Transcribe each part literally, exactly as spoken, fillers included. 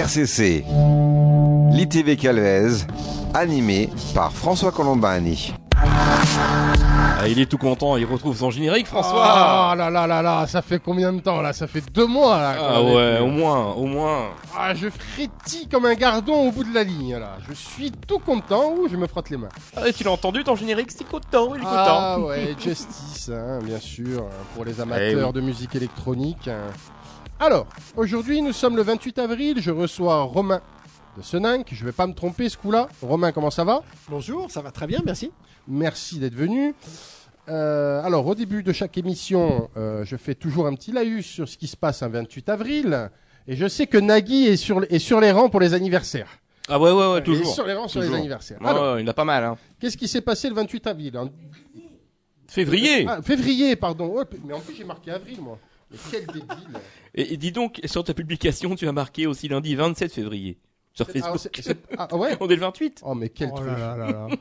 R C C, l'I T V Calvez, animé par François Colombani. Ah, il est tout content, il retrouve son générique, François. Ah là là là là, ça fait combien de temps là? Ça fait deux mois là. Ah ouais, au moins, au moins. Ah, je frétille comme un gardon au bout de la ligne là. Je suis tout content ou je me frotte les mains. Ah, tu l'as entendu ton générique, c'est content, il est content. Ah ouais, Justice, hein, bien sûr, pour les amateurs Eh oui. de musique électronique. hein. Alors, aujourd'hui nous sommes le vingt-huit avril, je reçois Romain de Seninck. Je vais pas me tromper ce coup-là. Romain, comment ça va? Bonjour, ça va très bien, merci. Merci d'être venu. Euh, alors, au début de chaque émission, euh, je fais toujours un petit laïus sur ce qui se passe un vingt-huit avril. Et je sais que Nagui est sur, est sur les rangs pour les anniversaires. Ah ouais, ouais, ouais, Il est toujours. sur les rangs sur Toujours. les anniversaires. Ouais, Alors, ouais, il en a pas mal, hein. qu'est-ce qui s'est passé le vingt-huit avril? En- Février. Ah, février, pardon. Ouais, mais en plus, j'ai marqué avril, moi. Mais quel débile. Et, et dis donc, sur ta publication, tu as marqué aussi lundi vingt-sept février. Sur Ah, Facebook. c'est- c'est- ah, ouais? On est le vingt-huit. Oh, mais quel Oh truc. là là là là.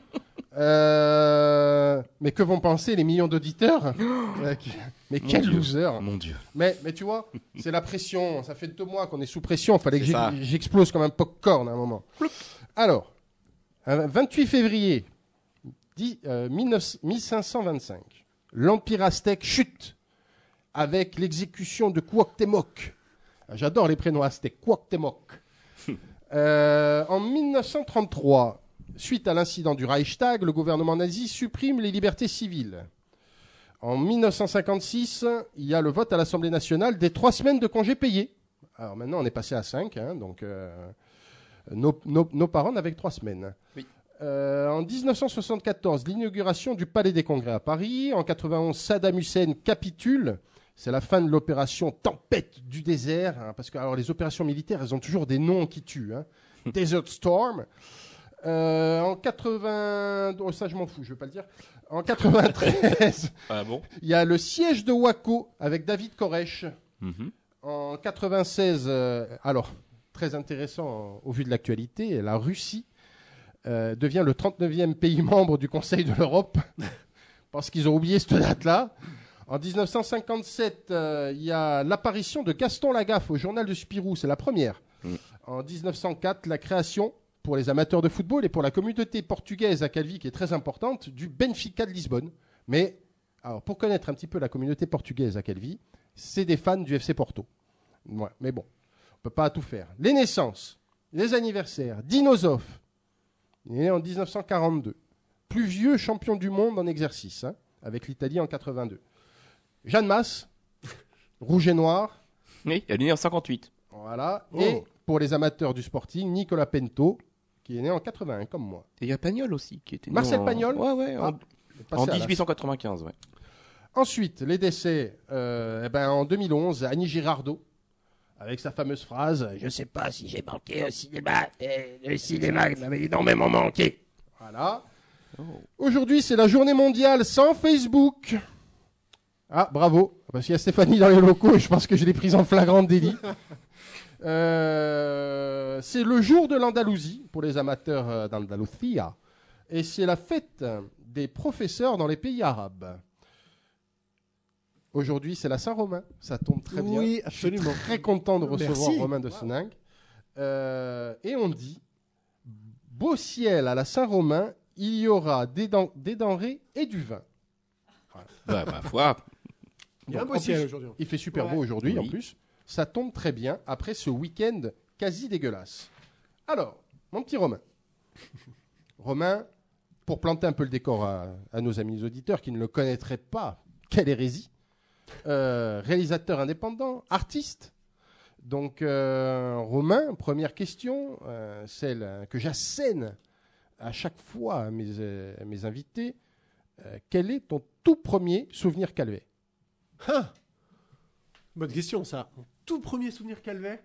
Euh, mais que vont penser les millions d'auditeurs? Ouais, qui- Mais Mon quel Dieu. loser. Mon Dieu. Mais, mais tu vois, c'est la pression. Ça fait deux mois qu'on est sous pression. Fallait que C'est j'ex- ça. j'explose comme un popcorn à un moment. Alors, un vingt-huit février dix- euh, dix-neuf- mille cinq cent vingt-cinq, l'Empire aztèque chute avec l'exécution de Cuauhtémoc. Ah, J'adore les prénoms aztèques. Cuauhtémoc. Euh, en mille neuf cent trente-trois, suite à l'incident du Reichstag, le gouvernement nazi supprime les libertés civiles. En mille neuf cent cinquante-six, il y a le vote à l'Assemblée nationale des trois semaines de congés payés. Alors maintenant, on est passé à cinq, hein, donc euh, nos, nos- nos parents n'avaient que trois semaines. Oui. Euh, en dix-neuf cent soixante-quatorze, l'inauguration du Palais des Congrès à Paris. En quatre-vingt-onze, Saddam Hussein capitule. C'est la fin de l'opération Tempête du désert, hein, parce que alors, les opérations militaires, elles ont toujours des noms qui tuent. Hein. Desert Storm. Euh, en quatre-vingts, oh, ça je m'en fous, je vais pas le dire. En quatre-vingt-treize, Ah bon. il y a le siège de Waco avec David Koresh. Mhm. En quatre-vingt-seize, euh, alors très intéressant euh, au vu de l'actualité, la Russie euh, devient le trente-neuvième pays membre du Conseil de l'Europe parce qu'ils ont oublié cette date-là. En dix-neuf cent cinquante-sept, euh, il y a l'apparition de Gaston Lagaffe au journal de Spirou, c'est la première. Mm. En dix-neuf cent quatre, la création pour les amateurs de football et pour la communauté portugaise à Calvi, qui est très importante, du Benfica de Lisbonne. Mais alors, pour connaître un petit peu la communauté portugaise à Calvi, c'est des fans du F C Porto. Ouais, mais bon, on peut pas tout faire. Les naissances, les anniversaires, Dino Zoff, il est né en dix-neuf cent quarante-deux. Plus vieux champion du monde en exercice, hein, avec l'Italie en quatre-vingt-deux. Jeanne Masse, rouge et noir, Oui, elle est née en cinquante-huit. voilà. Oh. Et pour les amateurs du sporting, Nicolas Pento, qui est né en quatre-vingt-un, comme moi. Et il y a Pagnol aussi, qui était né Marcel en- Pagnol Ouais, ouais, en, Ah, Passé en à l'as. dix-huit cent quatre-vingt-quinze, ouais. Ensuite, les décès. Euh, eh ben, en deux mille onze, Annie Girardot, avec sa fameuse phrase « Je sais pas si j'ai manqué au cinéma, et le cinéma m'avait énormément manqué. » Voilà. Oh. Aujourd'hui, c'est la journée mondiale sans Facebook. Ah, bravo, parce qu'il y a Stéphanie dans les locaux et je pense que je l'ai prise en flagrant délit. Euh, c'est le jour de l'Andalousie, pour les amateurs euh, d'Andalusia, et c'est la fête des professeurs dans les pays arabes. Aujourd'hui, c'est la Saint-Romain, ça tombe très bien. Oui, Je suis absolument. très content de recevoir Merci. Romain de Seninck. Euh, et on dit, beau ciel à la Saint-Romain, il y aura des, den- des denrées et du vin. Bah, ma foi. Il y a un Donc, beau en ciel plus, aujourd'hui. Il fait super Ouais. beau aujourd'hui, Oui. en plus. Ça tombe très bien après ce week-end quasi dégueulasse. Alors, mon petit Romain. Romain, pour planter un peu le décor à, à nos amis auditeurs qui ne le connaîtraient pas, quelle hérésie. Euh, réalisateur indépendant, artiste. Donc, euh, Romain, première question, euh, celle que j'assène à chaque fois à mes, euh, à mes invités. Euh, quel est ton tout premier souvenir Calvet? Ah bonne question, ça. Mon tout premier souvenir Calvet.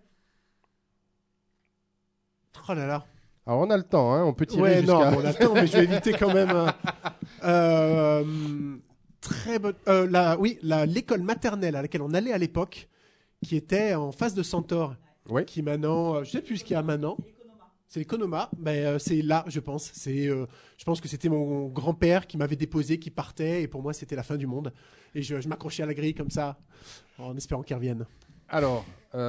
Oh là là. Alors, on a le temps, hein, on peut tirer Ouais, non, jusqu'à... mais on attend, mais je vais éviter quand même. hein. Euh, très bonne. Euh, la, oui, la, l'école maternelle à laquelle on allait à l'époque, qui était en face de Centaure, Oui. qui maintenant, euh, je sais plus ce qu'il y a maintenant. C'est l'économa. Ben, euh, c'est là, je pense. C'est, euh, je pense que c'était mon grand-père qui m'avait déposé, qui partait, et pour moi, c'était la fin du monde. Et je, je m'accrochais à la grille comme ça, en espérant qu'il revienne. Alors,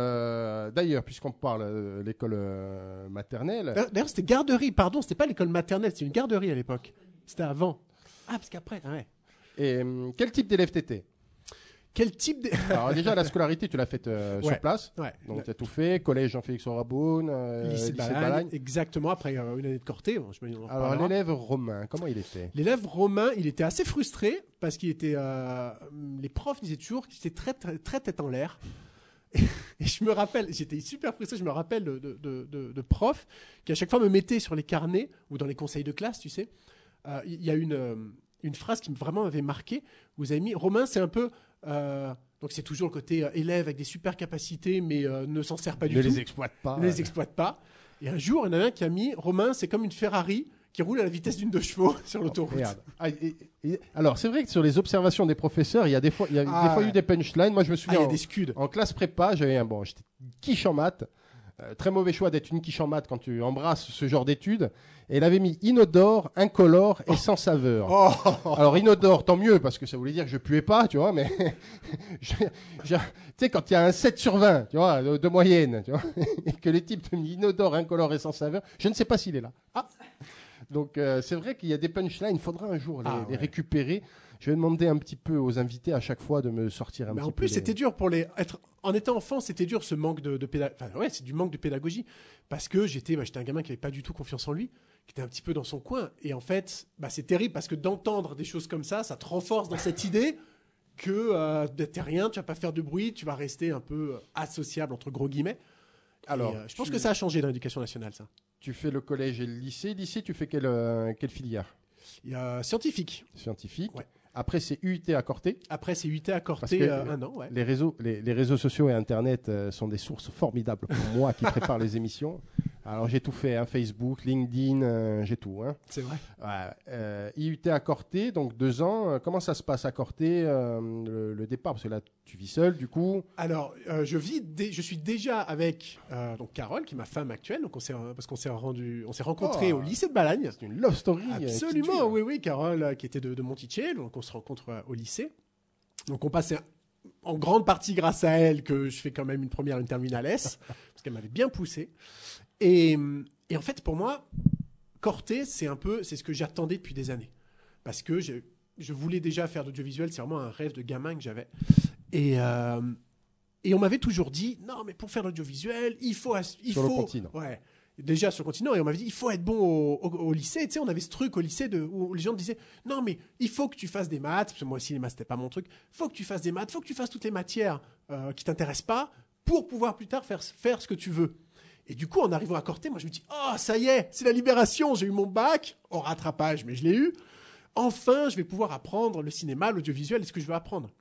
euh, d'ailleurs, puisqu'on parle de l'école euh, maternelle, D'ailleurs, c'était garderie, pardon, c'était pas l'école maternelle, c'était une garderie à l'époque. C'était avant. Ah, parce qu'après, ah ouais. et hum, quel type d'élève t'étais? Quel type de... Alors déjà, la scolarité, tu l'as faite euh, Ouais. sur place. Ouais. Donc, tu as tout fait. Collège Jean-Félix Raboun, euh, lycée de Balagne, exactement, après euh, une année de Corté. Bon, je me dis, on en Alors, reparlera. l'élève Romain, comment il était? L'élève Romain, il était assez frustré parce qu'il était. euh, les profs disaient toujours qu'il était très, très, très tête en l'air. Et, et je me rappelle, j'étais super frustré, je me rappelle de, de, de, de- de profs qui à chaque fois me mettaient sur les carnets ou dans les conseils de classe, tu sais. Euh, Il y a une, euh, une phrase qui vraiment m'avait marqué. Vous avez mis Romain, c'est un peu. euh, donc c'est toujours le côté euh, élève avec des super capacités, mais euh, ne s'en sert pas du Ne tout. les exploite pas. ne les exploite pas. Et un jour, il y en a un qui a mis Romain, c'est comme une Ferrari qui roule à la vitesse d'une deux chevaux sur l'autoroute. Merde. Ah, et- et- alors, c'est vrai que sur les observations des professeurs, il y a des fois, il y a Ah, des fois ouais. eu des punchlines. Moi, je me Ah, il souviens y a en, des scuds. en classe prépa, j'avais un bon, j'étais quiche en maths. Euh, très mauvais choix d'être une quiche en maths quand tu embrasses ce genre d'études. Et elle avait mis inodore, incolore et sans saveur. Oh Alors inodore, tant mieux, parce que ça voulait dire que je puais pas, tu vois, mais je- je- tu sais, quand il y a un sept sur vingt, tu vois, de, de moyenne, tu vois, et que les types te disent inodore, incolore et sans saveur, je ne sais pas s'il est là. Ah. Donc euh, c'est vrai qu'il y a des punchlines, il faudra un jour les, Ah, les ouais. récupérer. Je vais demander un petit peu aux invités à chaque fois de me sortir un Mais petit en peu. plus, les- c'était dur pour les. Être... En étant enfant, c'était dur ce manque de, de pédagogie. Enfin, ouais, c'est du manque de pédagogie. Parce que j'étais, bah, j'étais un gamin qui n'avait pas du tout confiance en lui, qui était un petit peu dans son coin. Et en fait, bah, c'est terrible parce que d'entendre des choses comme ça, ça te renforce dans cette idée que euh, t'es rien, tu vas pas faire de bruit, tu vas rester un peu euh, associable, entre gros guillemets. Alors, Et, euh, je pense tu- que ça a changé dans l'éducation nationale, ça. Tu fais le collège et le lycée. Lycée, tu fais quelle, euh, quelle filière? Il y a scientifique. Scientifique. Ouais. Après, c'est U I T à Corté. Après, c'est huit à Parce Corté, que- euh, un an, ouais. Les réseaux, les, les réseaux sociaux et Internet euh, sont des sources formidables pour moi qui prépare les émissions. Alors j'ai tout fait, hein, Facebook, LinkedIn, euh, j'ai tout. Hein. C'est vrai. Ouais, euh, I U T à Corté, donc deux ans. Euh, Comment ça se passe à Corté, euh, le, le départ? Parce que là, tu vis seul, du coup. Alors, euh, je vis, dé- je suis déjà avec euh, donc Carole, qui est ma femme actuelle, donc on s'est parce qu'on s'est rendu, on s'est rencontrés Oh. au lycée de Balagne. C'est une love story. euh, qui Absolument, dure. oui, oui, Carole, euh, qui était de, de Monticello, donc on se rencontre euh, au lycée. Donc on passait en grande partie grâce à elle que je fais quand même une première, une terminale S, parce qu'elle m'avait bien poussé. Et, et en fait, pour moi, Corté, c'est un peu, c'est ce que j'attendais depuis des années, parce que je, je voulais déjà faire d'audiovisuel, c'est vraiment un rêve de gamin que j'avais. Et euh, et on m'avait toujours dit, non, mais pour faire l'audiovisuel, il faut, ass- il Sur le faut, continent. ouais, déjà sur le continent, et on m'avait dit, il faut être bon au, au- au lycée. Tu sais, on avait ce truc au lycée de, où les gens disaient, non, mais il faut que tu fasses des maths, parce que moi aussi, les maths, c'était pas mon truc. Il faut que tu fasses des maths, il faut que tu fasses toutes les matières euh, qui t'intéressent pas pour pouvoir plus tard faire, faire ce que tu veux. Et du coup, en arrivant à Corté, moi, je me dis, oh, ça y est, c'est la libération. J'ai eu mon bac, en rattrapage, mais je l'ai eu. Enfin, je vais pouvoir apprendre le cinéma, l'audiovisuel, et ce que je veux apprendre.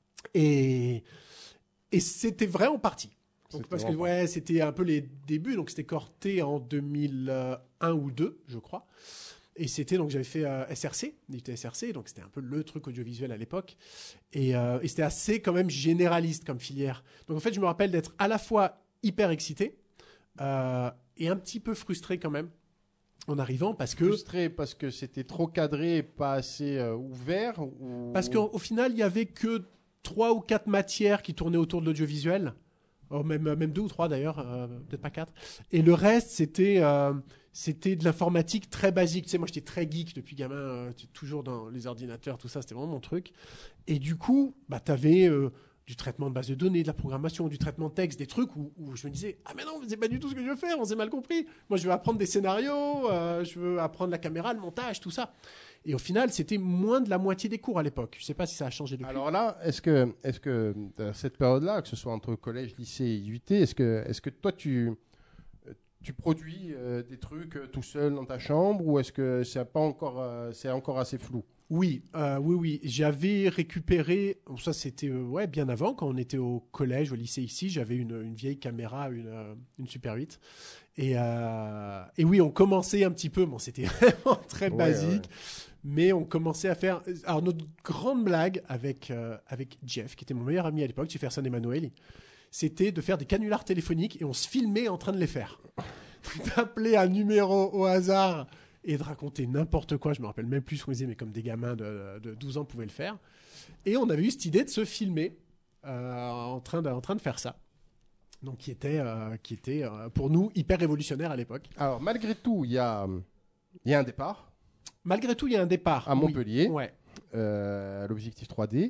Et, et c'était vrai en partie. Donc, C'était parce que vraiment ouais, c'était un peu les débuts. Donc, c'était Corté en deux mille un ou deux, je crois. Et c'était donc j'avais fait euh, S R C, I U T S R C, donc c'était un peu le truc audiovisuel à l'époque. Et, euh, et c'était assez quand même généraliste comme filière. Donc en fait, je me rappelle d'être à la fois hyper excité euh, et un petit peu frustré quand même en arrivant parce que Frustré parce que c'était trop cadré et pas assez euh, ouvert ou... parce qu'au au final, il y avait que trois ou quatre matières qui tournaient autour de l'audiovisuel. Oh, même, même deux ou trois d'ailleurs, euh, peut-être pas quatre. Et le reste, c'était euh, c'était de l'informatique très basique. Tu sais, moi, j'étais très geek depuis gamin, euh, j'étais toujours dans les ordinateurs, tout ça, c'était vraiment mon truc. Et du coup, bah, tu avais euh, du traitement de base de données, de la programmation, du traitement de texte, des trucs où, où je me disais, ah mais non, c'est pas du tout ce que je veux faire, on s'est mal compris. Moi, je veux apprendre des scénarios, euh, je veux apprendre la caméra, le montage, tout ça. Et au final, c'était moins de la moitié des cours à l'époque. Je sais pas si ça a changé depuis. Alors là, est-ce que, est-ce que dans cette période-là, que ce soit entre collège, lycée et I U T, est-ce que, est-ce que toi tu, tu produis euh, des trucs euh, tout seul dans ta chambre ou est-ce que c'est pas encore, euh, c'est encore assez flou? Oui, euh, oui, oui. J'avais récupéré, bon, ça c'était euh, ouais, bien avant, quand on était au collège, au lycée ici, j'avais une, une vieille caméra, une, euh, une Super huit. Et, euh, et oui, on commençait un petit peu, bon, c'était vraiment très Ouais, basique, ouais. mais on commençait à faire. Alors, notre grande blague avec, euh, avec Jeff, qui était mon meilleur ami à l'époque, Jefferson Emanuele, c'était de faire des canulars téléphoniques et on se filmait en train de les faire. D'appeler un numéro au hasard et de raconter n'importe quoi. Je me rappelle même plus ce qu'on disait, mais comme des gamins de, de douze ans pouvaient le faire. Et on avait eu cette idée de se filmer euh, en, train de, en train de faire ça. Donc qui était, euh, qui était euh, pour nous hyper révolutionnaire à l'époque. Alors, malgré tout, il y a, il y a un départ Malgré tout, il y a un départ. à Montpellier, Oui. Ouais. euh, à l'objectif trois D.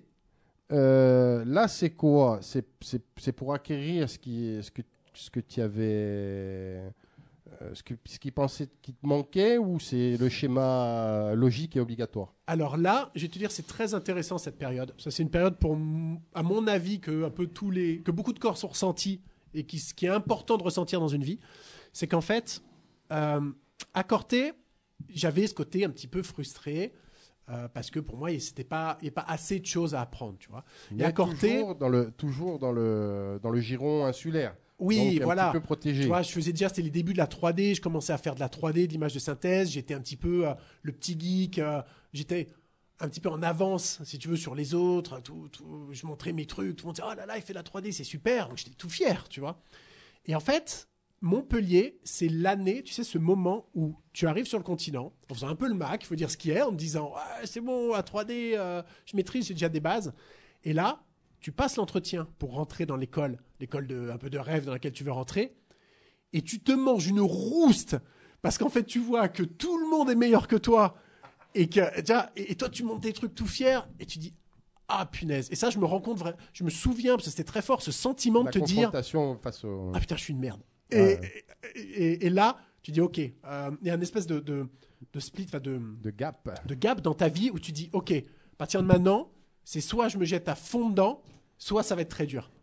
Euh, là, c'est quoi c'est, c'est, c'est pour acquérir ce, qui, ce que, ce que tu avais... euh, ce, que, ce qui pensait qui te manquait, ou c'est le schéma logique et obligatoire? Alors là, je vais te dire, c'est très intéressant cette période. Ça, c'est une période, pour, m- à mon avis, que, un peu tous les, que beaucoup de corps sont ressentis et qui, ce qui est important de ressentir dans une vie. C'est qu'en fait, euh, à Corté, j'avais ce côté un petit peu frustré euh, parce que pour moi, il n'y pas, il y a pas assez de choses à apprendre. Tu vois. Et à Corté, toujours dans le, toujours dans le, dans le giron insulaire. oui, Donc, voilà. un petit peu protégé. Tu vois, je faisais déjà, c'était les débuts de la trois D. Je commençais à faire de la trois D, de l'image de synthèse. J'étais un petit peu euh, le petit geek. euh, j'étais un petit peu en avance, si tu veux, sur les autres. Tout, tout- je montrais mes trucs. Tout le monde disait, oh là là, il fait de la trois D, c'est super. Donc j'étais tout fier, tu vois. Et en fait, Montpellier, c'est l'année, tu sais, ce moment où tu arrives sur le continent, en faisant un peu le Mac, il faut dire ce qui est, en te disant, ouais, c'est bon, à trois D, euh, je maîtrise, j'ai déjà des bases. Et là, tu passes l'entretien pour rentrer dans l'école, l'école de, un peu de rêve dans laquelle tu veux rentrer, et tu te manges une rouste, parce qu'en fait, tu vois que tout le monde est meilleur que toi, et que, déjà, et, et toi, tu montes des trucs tout fier, et tu dis, ah punaise. Et ça, je me rends compte, vra- je me souviens, parce que c'était très fort, ce sentiment La de te dire, confrontation face au... ah putain, je suis une merde. Ouais. Et, et, et- et là, tu dis, ok, euh, il y a une espèce de, de, de split, enfin de, de gap. de gap dans ta vie où tu dis, ok, à partir de maintenant, c'est soit je me jette à fond dedans, soit ça va être très dur.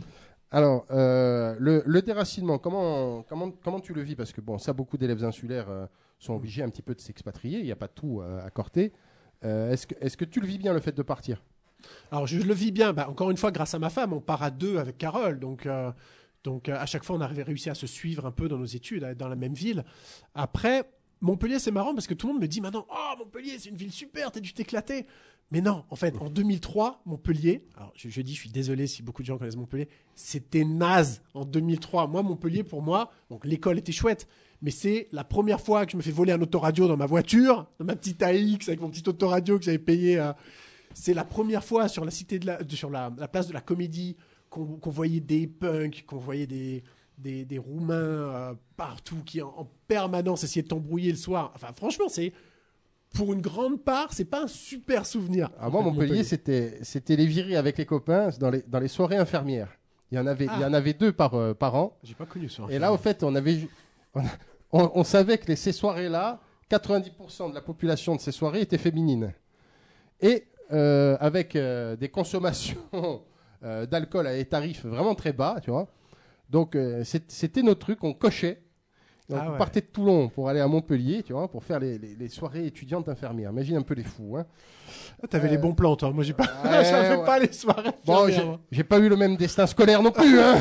Alors, euh, le, le déracinement, comment, comment, comment tu le vis? Parce que bon, ça, beaucoup d'élèves insulaires euh, sont obligés un petit peu de s'expatrier. Il n'y a pas tout euh, à Corté. Euh, est-ce que, est-ce que tu le vis bien, le fait de partir? Alors, je le vis bien. Bah, encore une fois, grâce à ma femme, on part à deux avec Carole. Donc, euh, donc euh, à chaque fois, on avait réussi à se suivre un peu dans nos études, à être dans la même ville. Après, Montpellier, c'est marrant parce que tout le monde me dit maintenant, oh, Montpellier, c'est une ville super, t'as dû t'éclater. Mais non, en fait, en deux mille trois, Montpellier, alors je, je dis, je suis désolé si beaucoup de gens connaissent Montpellier, c'était naze en deux mille trois. Moi, Montpellier, pour moi, donc l'école était chouette, mais c'est la première fois que je me fais voler un autoradio dans ma voiture, dans ma petite A X avec mon petit autoradio que j'avais payé. euh, c'est la première fois sur la cité de la, de- sur la, la place de la Comédie qu'on qu'on voyait des punks, qu'on voyait des des, des Roumains euh, partout qui en, en permanence essayaient de t'embrouiller le soir. Enfin, franchement, c'est pour une grande part, c'est pas un super souvenir. Ah, moi, En fait, Montpellier, c'était, c'était les virées avec les copains dans les, dans les soirées infirmières. Il y en avait, Ah. il y en avait deux par, euh, par an. J'ai pas connu ça. Et là, au fait, on avait, ju- on, on- on savait que les, ces soirées-là, quatre-vingt-dix pour cent de la population de ces soirées était féminine. Et euh, avec euh, des consommations euh, d'alcool à des tarifs vraiment très bas, tu vois. Donc, euh, c'est- c'était notre truc, on cochait. Donc, Ah on ouais. partait de Toulon pour aller à Montpellier, tu vois, pour faire les, les- les soirées étudiantes infirmières. Imagine un peu les fous, hein. Ah, t'avais Euh, les bons plans, toi. Moi, j'ai pas, ouais, j'avais ouais. pas les soirées. Bon, infirmières, j'ai- moi. j'ai pas eu le même destin scolaire non plus, hein.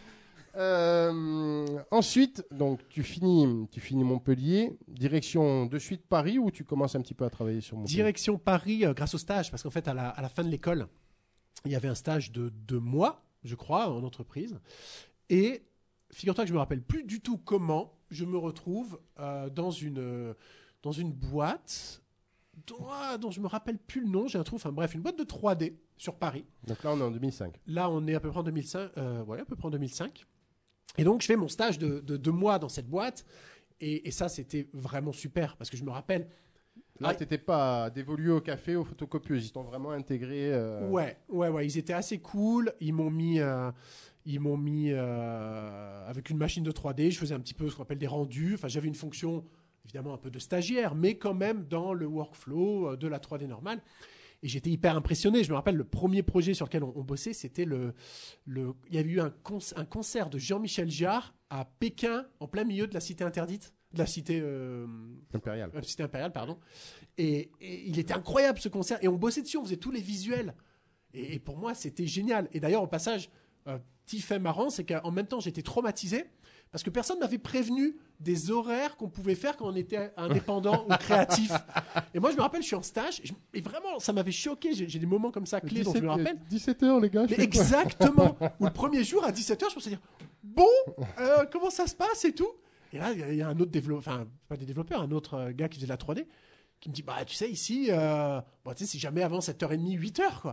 Euh, ensuite, donc tu finis, tu finis Montpellier, direction de suite Paris, ou tu commences un petit peu à travailler sur Montpellier? Direction Paris euh, grâce au stage, parce qu'en fait, à la, à la fin de l'école, il y avait un stage de deux mois, je crois, en entreprise. Et figure-toi que je me rappelle plus du tout comment je me retrouve euh, dans une euh, dans une boîte dont, ah, dont je me rappelle plus le nom. J'ai un trou. Enfin bref, une boîte de trois D sur Paris. Donc là, on est en deux mille cinq. Là, on est à peu près en deux mille cinq. Euh, ouais, à peu près en deux mille cinq. Et donc, je fais mon stage de, de deux mois dans cette boîte. Et, et ça, c'était vraiment super parce que je me rappelle. Là, Ah, t'étais pas dévolu au café, aux photocopieuses. Ils t'ont vraiment intégré. euh, Ouais, ouais, ouais. Ils étaient assez cool. Ils m'ont mis, euh, ils m'ont mis euh, avec une machine de trois D. Je faisais un petit peu ce qu'on appelle des rendus. Enfin, j'avais une fonction évidemment un peu de stagiaire, mais quand même dans le workflow euh, de la trois D normale. Et j'étais hyper impressionné. Je me rappelle le premier projet sur lequel on, on bossait, c'était le, le. Il y avait eu un, conc- un concert de Jean-Michel Jarre à Pékin, en plein milieu de la cité interdite, de la cité. euh, impérial. euh, Cité impériale, pardon. Et, et il était incroyable ce concert. Et on bossait dessus, on faisait tous les visuels. Et, et pour moi, c'était génial. Et d'ailleurs, au passage, euh, petit fait marrant, c'est qu'en même temps, j'étais traumatisé parce que personne m'avait prévenu des horaires qu'on pouvait faire quand on était indépendant ou créatif. Et moi, je me rappelle, je suis en stage. Et, je- et vraiment, ça m'avait choqué. J'ai, j'ai des moments comme ça clés dont je me rappelle. dix-sept heures, les gars. je Mais fais quoi exactement. Ou le premier jour à dix-sept heures, je me suis dit, bon, euh, comment ça se passe et tout. Et là, il y a- il y, a un autre développeur, enfin, pas des développeurs, un autre euh, gars qui faisait de la trois D, qui me dit, bah, tu sais, ici, euh, bon, tu sais, c'est jamais avant sept heures trente, huit heures, quoi.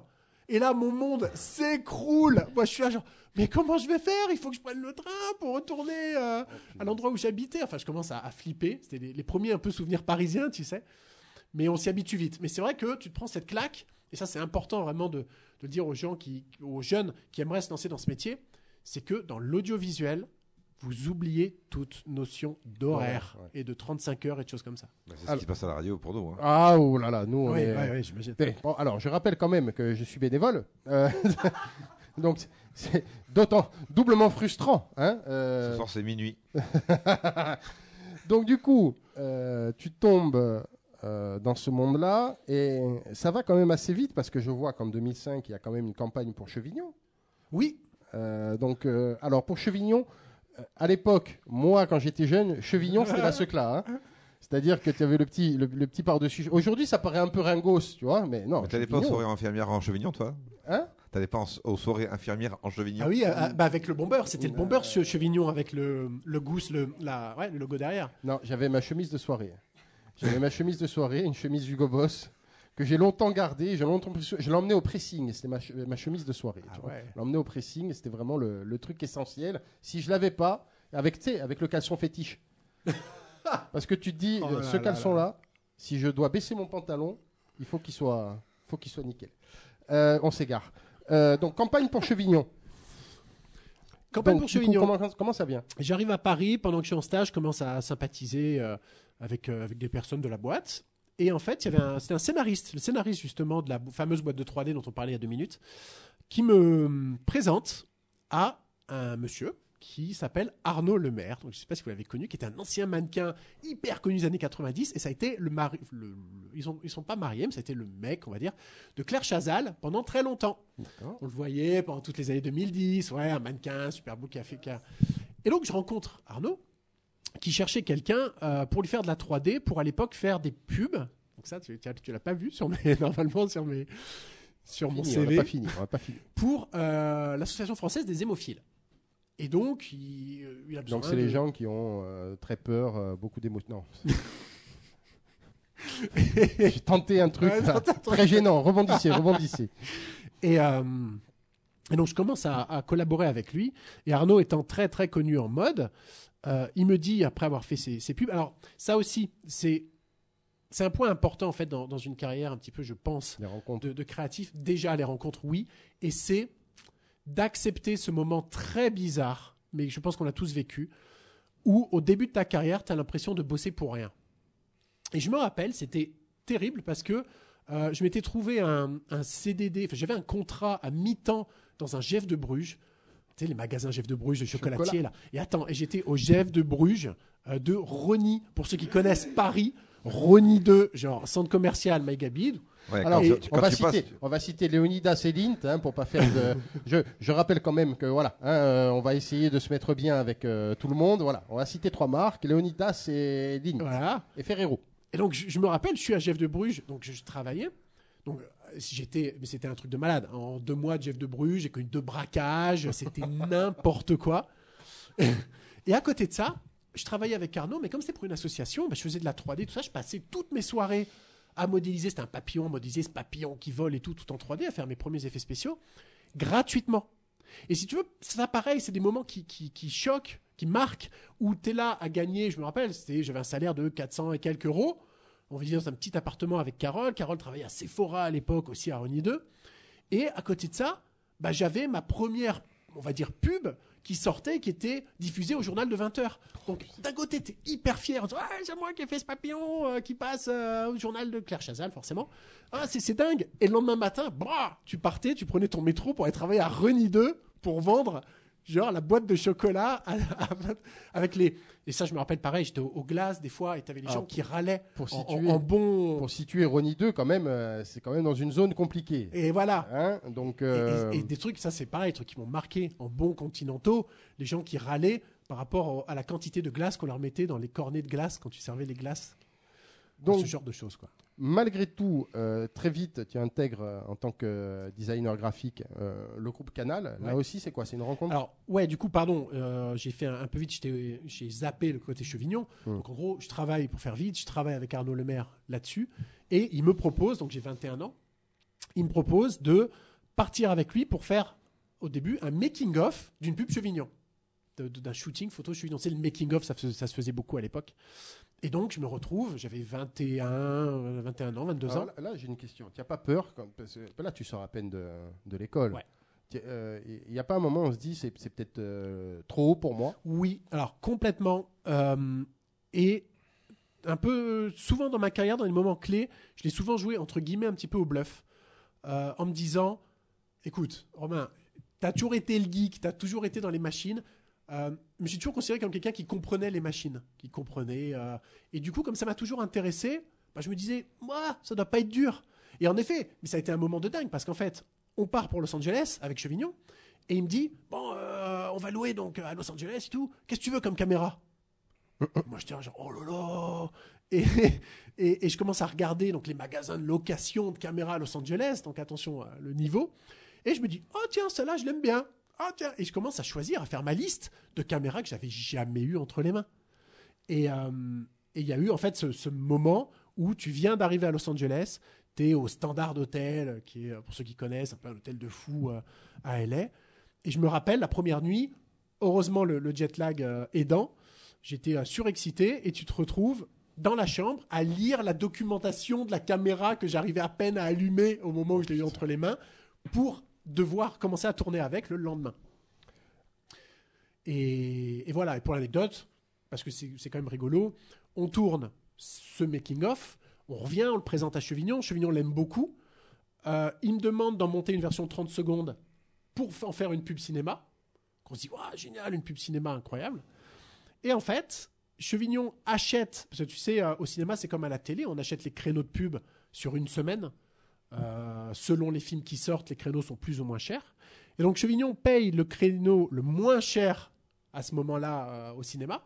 Et là, mon monde s'écroule. Moi, je suis là genre, mais comment je vais faire? Il faut que je prenne le train pour retourner euh, à l'endroit où j'habitais. Enfin, je commence à, à flipper. C'était les, les premiers un peu souvenirs parisiens, tu sais. Mais on s'y habitue vite. Mais c'est vrai que tu te prends cette claque. Et ça, c'est important vraiment de, de dire aux gens, qui, aux jeunes qui aimeraient se lancer dans ce métier. C'est que dans l'audiovisuel, vous oubliez toute notion d'horaire ouais, ouais. et de trente-cinq heures et de choses comme ça. Bah, c'est ce alors... qui se passe à la radio pour nous. Hein. Ah, oh là là, nous, on oui, est... Oui, oui, j'imagine. Bon, alors, je rappelle quand même que je suis bénévole. Euh... Donc, c'est d'autant doublement frustrant. Hein euh... Ce soir, c'est minuit. Donc, du coup, euh, tu tombes euh, dans ce monde-là et ça va quand même assez vite parce que je vois qu'en deux mille cinq, il y a quand même une campagne pour Chevignon. Oui. Euh, donc, euh, alors, pour Chevignon... À l'époque, moi, quand j'étais jeune, Chevignon, c'était la secla. Hein. C'est-à-dire que tu avais le petit, le, le petit par-dessus. Aujourd'hui, ça paraît un peu ringos, tu vois, mais non. Mais t'allais pas aux soirées infirmières en Chevignon, toi? Hein? T'allais pas en, aux soirées infirmières en Chevignon? Ah oui, euh, bah avec le bomber. C'était le bomber euh... Chevignon avec le, le gousse, le, la, ouais, le logo derrière. Non, j'avais ma chemise de soirée. J'avais ma chemise de soirée, une chemise Hugo Boss, que j'ai longtemps gardée. J'ai longtemps... Je l'ai emmenée au pressing. C'était ma, ma chemise de soirée. Ah tu ouais. vois. Je l'ai emmenée au pressing. C'était vraiment le, le truc essentiel. Si je l'avais pas, avec, tu sais, avec le caleçon fétiche. Parce que tu te dis, oh là ce caleçon-là, là. si je dois baisser mon pantalon, il faut qu'il soit, faut qu'il soit nickel. Euh, on s'égare. Euh, donc, campagne pour Chevignon. Campagne donc, pour Chevignon. Coup, comment, comment ça vient? J'arrive à Paris, pendant que je suis en stage, je commence à sympathiser euh, avec, euh, avec des personnes de la boîte. Et en fait, il y avait un, c'était un scénariste, le scénariste justement de la fameuse boîte de trois D dont on parlait il y a deux minutes, qui me présente à un monsieur qui s'appelle Arnaud Lemaire. Donc, je ne sais pas si vous l'avez connu, qui était un ancien mannequin hyper connu des années quatre-vingt-dix. Et ça a été le mari. Le, le, ils ne sont, ils sont pas mariés, mais ça a été le mec, on va dire, de Claire Chazal pendant très longtemps. D'accord. On le voyait pendant toutes les années deux mille dix. Ouais, un mannequin super beau qui a fait. Qui a... Et donc, je rencontre Arnaud, qui cherchait quelqu'un euh, pour lui faire de la trois D, pour à l'époque faire des pubs. Donc, ça, tu ne l'as pas vu sur mes, normalement sur, mes, sur mon fini, C V. On n'a pas fini. On n'a pas fini. Pour euh, l'Association française des hémophiles. Et donc, il, il a besoin Donc, c'est de... les gens qui ont euh, très peur, euh, beaucoup d'émotions. Non. J'ai tenté un truc, ouais, là, très gênant. Rebondissez, rebondissez. Et, euh, et donc, je commence à, à collaborer avec lui. Et Arnaud étant très, très connu en mode, euh, il me dit, après avoir fait ses, ses pubs... Alors, ça aussi, c'est... C'est un point important, en fait, dans, dans une carrière un petit peu, je pense, les rencontres. De, de créatif. Déjà, les rencontres, oui. Et c'est d'accepter ce moment très bizarre, mais je pense qu'on l'a tous vécu, où au début de ta carrière, tu as l'impression de bosser pour rien. Et je me rappelle, c'était terrible parce que euh, je m'étais trouvé un, un C D D, enfin, j'avais un contrat à mi-temps dans un G F de Bruges, tu sais, les magasins G F de Bruges, de chocolatier, Chocolat. là. Et attends, et j'étais au G F de Bruges euh, de Rony, pour ceux qui connaissent Paris, Rony deux, genre centre commercial Maïgabid. Ouais, Alors, tu, on, va citer, passes... on va citer Léonidas et Lint hein, pour pas faire de. je, je rappelle quand même que voilà, hein, euh, on va essayer de se mettre bien avec euh, tout le monde. Voilà, on va citer trois marques Léonidas et Lint voilà. et Ferrero. Et donc je, je me rappelle, je suis à G F de Bruges, donc je, je travaillais. Donc j'étais, mais c'était un truc de malade. En deux mois de G F de Bruges, j'ai connu deux braquages, c'était n'importe quoi. Et à côté de ça, je travaillais avec Arnaud, mais comme c'était pour une association, bah, je faisais de la trois D, tout ça. Je passais toutes mes soirées à modéliser, c'était un papillon, modéliser ce papillon qui vole et tout, tout en trois D, à faire mes premiers effets spéciaux, gratuitement. Et si tu veux, ça pareil, c'est des moments qui, qui, qui choquent, qui marquent, où tu es là à gagner, je me rappelle, c'était, j'avais un salaire de quatre cents et quelques euros, on vivait dans un petit appartement avec Carole, Carole travaillait à Sephora à l'époque, aussi à Rony deux, et à côté de ça, bah, j'avais ma première, on va dire, pub, qui sortait, qui était diffusée au journal de vingt heures. Donc, d'un côté, t'es hyper fier. Ah, c'est moi qui ai fait ce papillon euh, qui passe euh, au journal de Claire Chazal, forcément. Ah, c'est, c'est dingue. Et le lendemain matin, bah, tu partais, tu prenais ton métro pour aller travailler à Rony deux pour vendre, genre, la boîte de chocolat à, à, avec les... Et ça, je me rappelle, pareil, j'étais au, au glace des fois et t'avais les ah, gens pour, qui râlaient pour en, situer, en, en bon... Pour situer Rony deux, quand même, euh, c'est quand même dans une zone compliquée. Et voilà. Hein Donc, euh... et, et, et des trucs, ça c'est pareil, des trucs qui m'ont marqué en bons continentaux, les gens qui râlaient par rapport au, à la quantité de glace qu'on leur mettait dans les cornets de glace quand tu servais les glaces. Donc, ce genre de choses, quoi. Malgré tout, euh, très vite, tu intègres euh, en tant que designer graphique euh, le groupe Canal. Ouais. Là aussi, c'est quoi? C'est une rencontre? Alors, ouais, du coup, pardon, euh, j'ai fait un, un peu vite, j'étais, j'ai zappé le côté Chevignon. Mmh. Donc, en gros, je travaille, pour faire vite, je travaille avec Arnaud Lemaire là-dessus. Et il me propose, donc j'ai vingt et un ans, il me propose de partir avec lui pour faire, au début, un making-of d'une pub Chevignon. De, de, d'un shooting photo Chevignon. C'est le making-of, ça, ça se faisait beaucoup à l'époque. Et donc, je me retrouve, j'avais vingt et un, vingt et un ans, vingt-deux Alors ans. Là, là, j'ai une question. Tu n'as pas peur quand, parce que là, tu sors à peine de, de l'école. Ouais. Il n'y a pas un moment où on se dit c'est, c'est peut-être euh, trop haut pour moi. Oui, alors complètement. Euh, et un peu souvent dans ma carrière, dans les moments clés, je l'ai souvent joué entre guillemets un petit peu au bluff, euh, en me disant, écoute, Romain, t'as toujours été le geek, t'as toujours été dans les machines. Euh, mais j'ai toujours considéré comme quelqu'un qui comprenait les machines, qui comprenait. Euh, et du coup, comme ça m'a toujours intéressé, bah, je me disais, moi, ça doit pas être dur. Et en effet, mais ça a été un moment de dingue parce qu'en fait, on part pour Los Angeles avec Chevignon et il me dit, bon, euh, on va louer donc à Los Angeles et tout. Qu'est-ce que tu veux comme caméra? Moi, je dis genre, oh là là. Et, et, et je commence à regarder donc les magasins de location de caméras à Los Angeles. Donc attention, euh, le niveau. Et je me dis, oh tiens, celle-là, je l'aime bien. Ah tiens, et je commence à choisir, à faire ma liste de caméras que j'avais jamais eu entre les mains. Et il euh, y a eu en fait ce, ce moment où tu viens d'arriver à Los Angeles, tu es au Standard Hotel, qui est, pour ceux qui connaissent, un peu un hôtel de fou euh, à L A. Et je me rappelle, la première nuit, heureusement le, le jet lag euh, aidant, j'étais euh, surexcité et tu te retrouves dans la chambre à lire la documentation de la caméra que j'arrivais à peine à allumer au moment où je l'ai eu entre les mains pour devoir commencer à tourner avec le lendemain. Et, et voilà, et pour l'anecdote, parce que c'est, c'est quand même rigolo, on tourne ce making-of, on revient, on le présente à Chevignon, Chevignon l'aime beaucoup, euh, il me demande d'en monter une version trente secondes pour en faire une pub cinéma, qu'on se dit, waouh, génial, une pub cinéma incroyable. Et en fait, Chevignon achète, parce que tu sais, euh, au cinéma, c'est comme à la télé, on achète les créneaux de pub sur une semaine. Euh, selon les films qui sortent, les créneaux sont plus ou moins chers. Et donc Chevignon paye le créneau le moins cher à ce moment-là euh, au cinéma,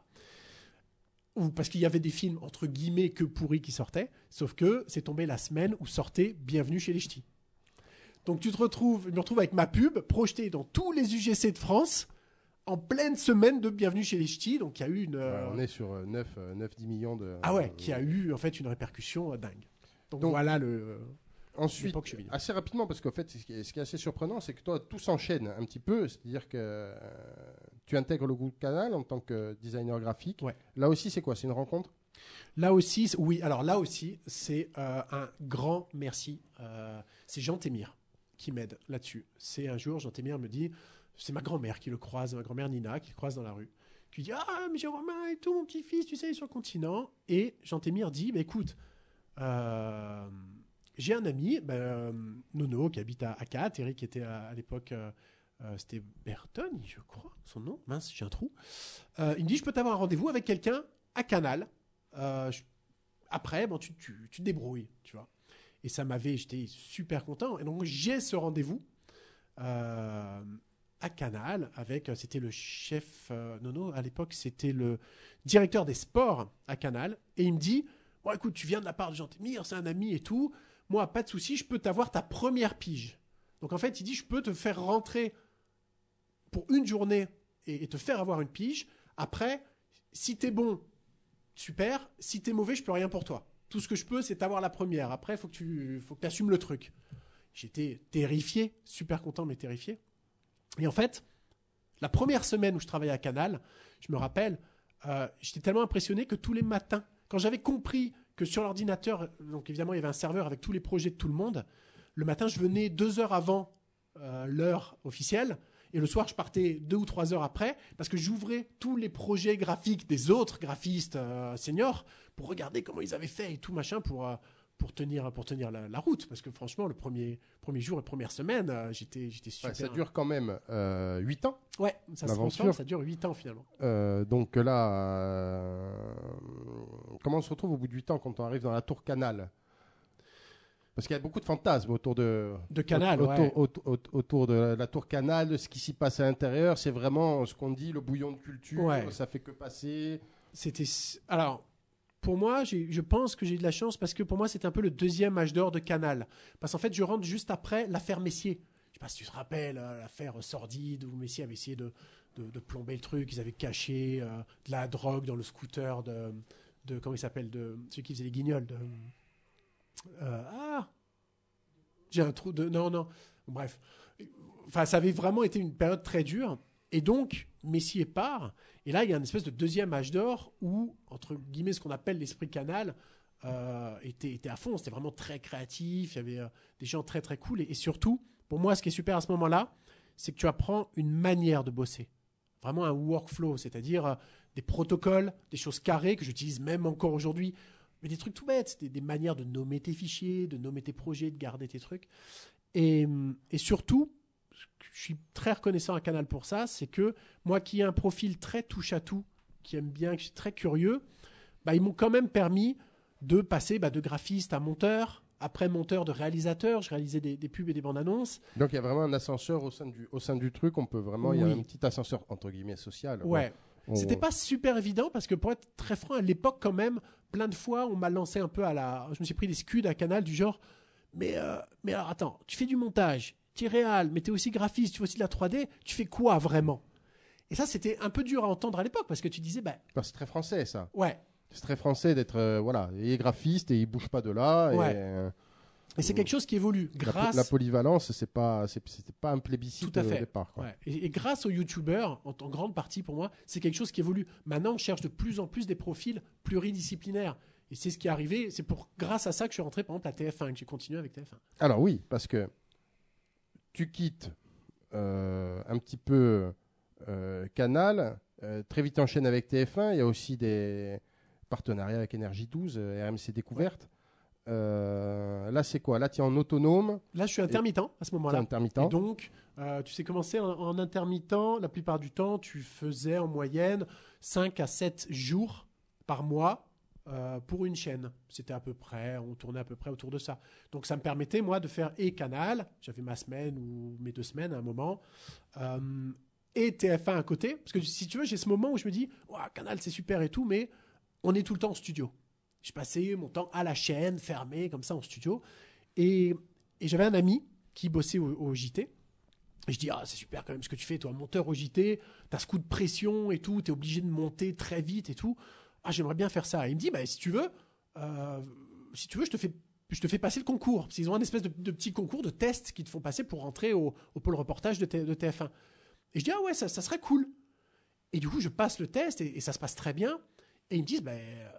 ou parce qu'il y avait des films entre guillemets que pourris qui sortaient, sauf que c'est tombé la semaine où sortait Bienvenue chez les Ch'tis. Donc tu te retrouves, je me retrouve avec ma pub projetée dans tous les U G C de France en pleine semaine de Bienvenue chez les Ch'tis. Donc il y a eu une. Euh... Ouais, on est sur euh, neuf à dix millions de. Ah ouais, qui a eu en fait une répercussion euh, dingue. Donc, Donc voilà le. Ensuite, assez rapidement, parce qu'en fait, ce qui, est, ce qui est assez surprenant, c'est que toi, tout s'enchaîne un petit peu. C'est-à-dire que euh, tu intègres le groupe Canal en tant que designer graphique. Ouais. Là aussi, c'est quoi? C'est une rencontre? Là aussi, oui. Alors là aussi, c'est euh, un grand merci. Euh, c'est Jean Témir qui m'aide là-dessus. C'est un jour, Jean Témir me dit, c'est ma grand-mère qui le croise, ma grand-mère Nina, qui le croise dans la rue. Qui dit, ah, mais j'ai Romain et tout, mon petit-fils, tu sais, il est sur le continent. Et Jean Témir dit, bah, écoute, euh, j'ai un ami, ben, euh, Nono, qui habite à Acat. Eric qui était à, à l'époque, euh, euh, c'était Bertoni, je crois, son nom. Mince, j'ai un trou. Euh, il me dit, je peux t'avoir un rendez-vous avec quelqu'un à Canal. Euh, je... Après, bon, tu, tu, tu te débrouilles, tu vois. Et ça m'avait, j'étais super content. Et donc, j'ai ce rendez-vous euh, à Canal avec, c'était le chef, euh, Nono, à l'époque, c'était le directeur des sports à Canal. Et il me dit, bon, écoute, tu viens de la part de Jean Témir, c'est un ami et tout. Moi, pas de souci, je peux t'avoir ta première pige. Donc en fait, il dit, je peux te faire rentrer pour une journée et, et te faire avoir une pige. Après, si t'es bon, super. Si t'es mauvais, je peux rien pour toi. Tout ce que je peux, c'est t'avoir la première. Après, faut que tu, faut que t'assumes le truc. J'étais terrifié, super content, mais terrifié. Et en fait, la première semaine où je travaillais à Canal, je me rappelle, euh, j'étais tellement impressionné que tous les matins, quand j'avais compris que sur l'ordinateur, donc évidemment il y avait un serveur avec tous les projets de tout le monde, le matin je venais deux heures avant euh, l'heure officielle et le soir je partais deux ou trois heures après parce que j'ouvrais tous les projets graphiques des autres graphistes euh, seniors pour regarder comment ils avaient fait et tout machin pour, euh, pour tenir, pour tenir la, la route, parce que franchement le premier, premier jour et première semaine euh, j'étais, j'étais super... Ouais, ça dure quand même euh, huit ans. Ouais, ça se transforme, ça dure huit ans finalement. Euh, donc là, euh, comment on se retrouve au bout de huit ans quand on arrive dans la tour Canal? Parce qu'il y a beaucoup de fantasmes autour de, de Canal, autour, ouais. autour, autour, autour de la tour Canal, de ce qui s'y passe à l'intérieur. C'est vraiment ce qu'on dit, le bouillon de culture, ouais. Ça fait que passer. C'était... Alors, pour moi, j'ai, je pense que j'ai eu de la chance parce que pour moi, c'était un peu le deuxième âge d'or de Canal. Parce qu'en fait, je rentre juste après l'affaire Messier. Je sais pas si tu te rappelles, euh, l'affaire sordide où Messier avait essayé de, de, de plomber le truc. Ils avaient caché euh, de la drogue dans le scooter de... de comment il s'appelle, de celui qui faisait les guignols. De, euh, ah J'ai un trou de... Non, non. Bref. enfin, ça avait vraiment été une période très dure. Et donc, Messier part. Et là, il y a une espèce de deuxième âge d'or où, entre guillemets, ce qu'on appelle l'esprit Canal euh, était, était à fond. C'était vraiment très créatif. Il y avait euh, des gens très, très cool. Et, et surtout, pour moi, ce qui est super à ce moment-là, c'est que tu apprends une manière de bosser. Vraiment un workflow, c'est-à-dire euh, des protocoles, des choses carrées que j'utilise même encore aujourd'hui. Mais des trucs tout bêtes, des, des manières de nommer tes fichiers, de nommer tes projets, de garder tes trucs. Et, et surtout, je suis très reconnaissant à Canal pour ça, c'est que moi qui ai un profil très touche-à-tout, qui aime bien, qui suis très curieux, bah, ils m'ont quand même permis de passer bah, de graphiste à monteur, après monteur de réalisateur, je réalisais des, des pubs et des bandes annonces. Donc il y a vraiment un ascenseur au sein du, au sein du truc, on peut vraiment, Oui. il y a un petit ascenseur entre guillemets social. Ouais. On- C'était pas super évident parce que pour être très franc, à l'époque quand même, plein de fois, on m'a lancé un peu à la... Je me suis pris des scuds à Canal du genre, mais, euh, mais alors attends, tu fais du montage, tu es réal, mais tu es aussi graphiste, tu fais aussi de la trois D, tu fais quoi vraiment? Et ça, c'était un peu dur à entendre à l'époque parce que tu disais, bah Bah, c'est très français ça. ouais. C'est très français d'être euh, voilà, il est graphiste et il bouge pas de là. Ouais. Et, euh, Et c'est quelque chose qui évolue la, po- grâce... la polyvalence, c'est pas, c'est- c'était pas un plébiscite Tout à euh, fait. au départ. Quoi. Ouais. Et, et grâce aux youtubeurs, en, en grande partie pour moi, c'est quelque chose qui évolue. Maintenant, on cherche de plus en plus des profils pluridisciplinaires. Et c'est ce qui est arrivé. C'est pour grâce à ça que je suis rentré, par exemple, à T F un, que j'ai continué avec T F un. Alors oui, parce que tu quittes euh, un petit peu euh, Canal, euh, très vite enchaîne avec T F un. Il y a aussi des partenariats avec Énergie douze, euh, R M C Découverte. Euh, là, c'est quoi? Là, tu es en autonome, Là, je suis intermittent à ce tu es moment-là. intermittent. Et donc, euh, tu sais comment c'est en, en intermittent, la plupart du temps, tu faisais en moyenne cinq à sept jours par mois euh, pour une chaîne. C'était à peu près, on tournait à peu près autour de ça. Donc, ça me permettait, moi, de faire et Canal, j'avais ma semaine ou mes deux semaines à un moment, euh, et T F un à côté. Parce que si tu veux, j'ai ce moment où je me dis, ouah, Canal, c'est super et tout, mais on est tout le temps en studio. Je passais mon temps à la chaîne, fermé, comme ça, en studio. Et, et j'avais un ami qui bossait au, au J T. Et je dis, ah, c'est super quand même ce que tu fais, toi, monteur au J T, t'as ce coup de pression et tout, t'es obligé de monter très vite et tout. Ah, j'aimerais bien faire ça. Et il me dit, bah, si tu veux, euh, si tu veux, je te fais, je te fais passer le concours. Parce qu'ils ont un espèce de, de petit concours de tests qui te font passer pour rentrer au, au pôle reportage de, T- de T F un. Et je dis, ah ouais, ça, ça serait cool. Et du coup, je passe le test et, et ça se passe très bien. Et ils me disent, bah,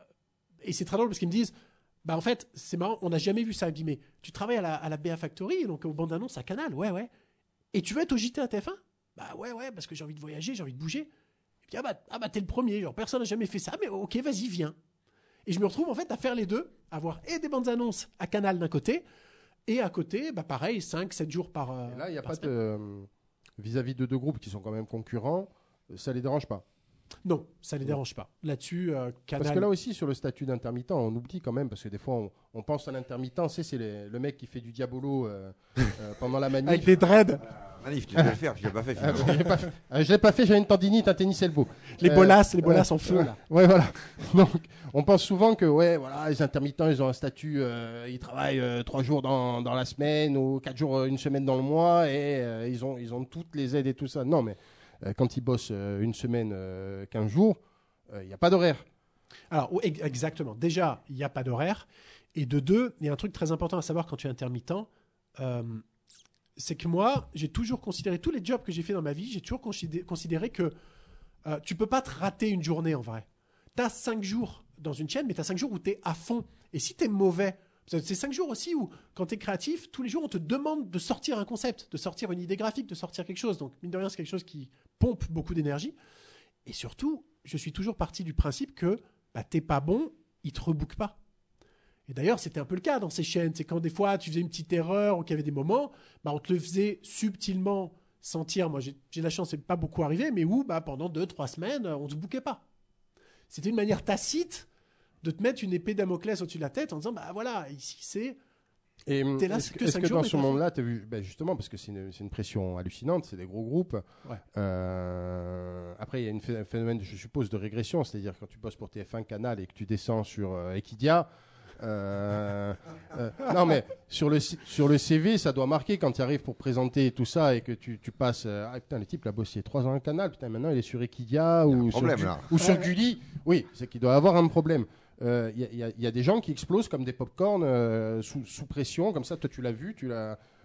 et c'est très drôle parce qu'ils me disent, bah en fait, c'est marrant, on n'a jamais vu ça. Il me dit, mais tu travailles à la, à la B A Factory, donc aux bandes annonces à Canal, ouais, ouais. Et tu veux être au J T à T F un? Bah ouais, ouais, parce que j'ai envie de voyager, j'ai envie de bouger. Et puis, ah bah, ah bah t'es le premier, genre personne n'a jamais fait ça, mais ok, vas-y, viens. Et je me retrouve en fait à faire les deux, à avoir et des bandes annonces à Canal d'un côté, et à côté, bah pareil, cinq sept jours par. Euh, Et là, il n'y a par pas semaine. de. euh, Vis-à-vis de deux groupes qui sont quand même concurrents, euh, ça les dérange pas. Non, ça les dérange pas. Là-dessus, euh, Canal. Parce que là aussi, sur le statut d'intermittent, on oublie quand même, parce que des fois, on, on pense à l'intermittent, c'est, c'est les- le mec qui fait du diabolo euh, euh, pendant la manif. Avec des dreads, Manif, tu devais le faire, tu l'as pas fait Ah, finalement. je l'ai pas fait. Ah, je l'ai pas fait, j'avais une tendinite, un tennis elbow. les Euh, bolasses, les bolasses euh, en feu, là. Ouais, voilà. Donc, on pense souvent que, ouais, voilà, les intermittents, ils ont un statut, euh, ils travaillent euh, trois jours dans, dans la semaine ou quatre jours, euh, une semaine dans le mois, et euh, ils ont, ils ont toutes les aides et tout ça. Non, mais euh, quand ils bossent euh, une semaine, euh, quinze jours, il n'y a pas d'horaire. Alors, oui, ex- exactement. Déjà, il n'y a pas d'horaire. Et de deux, il y a un truc très important à savoir quand tu es intermittent. euh, c'est que moi, j'ai toujours considéré, tous les jobs que j'ai fait dans ma vie, j'ai toujours considé- considéré que euh, tu peux pas te rater une journée en vrai. Tu as cinq jours dans une chaîne, mais tu as cinq jours où tu es à fond. Et si tu es mauvais, c'est cinq jours aussi où, quand tu es créatif, tous les jours, on te demande de sortir un concept, de sortir une idée graphique, de sortir quelque chose. Donc, mine de rien, c'est quelque chose qui pompe beaucoup d'énergie. Et surtout, je suis toujours parti du principe que bah, t'es pas bon, ils te rebookent pas. Et d'ailleurs, c'était un peu le cas dans ces chaînes. C'est quand des fois tu faisais une petite erreur ou qu'il y avait des moments, bah, on te le faisait subtilement sentir. Moi, j'ai j'ai la chance, c'est pas beaucoup arrivé, mais où bah, pendant deux, trois semaines, on te bookait pas. C'était une manière tacite de te mettre une épée Damoclès au-dessus de la tête en disant bah voilà, ici c'est. Et T'es là est-ce que que, est-ce cinq que jours, dans mais ce t'as monde-là, tu as vu, ben justement, parce que c'est une, c'est une pression hallucinante, c'est des gros groupes. Ouais. Euh, après, il y a une phé- un phénomène, je suppose, de régression, c'est-à-dire quand tu bosses pour T F un Canal et que tu descends sur euh, Equidia. euh, euh, non, mais sur le, ci- sur le C V, ça doit marquer quand tu arrives pour présenter tout ça et que tu, tu passes. euh, ah putain, le type, il a bossé trois ans à Canal, putain, maintenant il est sur Equidia ou, sur, problème, Gu- là. ou sur Gulli. Oui, c'est qu'il doit avoir un problème. Il euh, y, a- y a- y a des gens qui explosent comme des pop-corn euh, sous, sous pression, comme ça. Toi, tu l'as vu, tu l'as,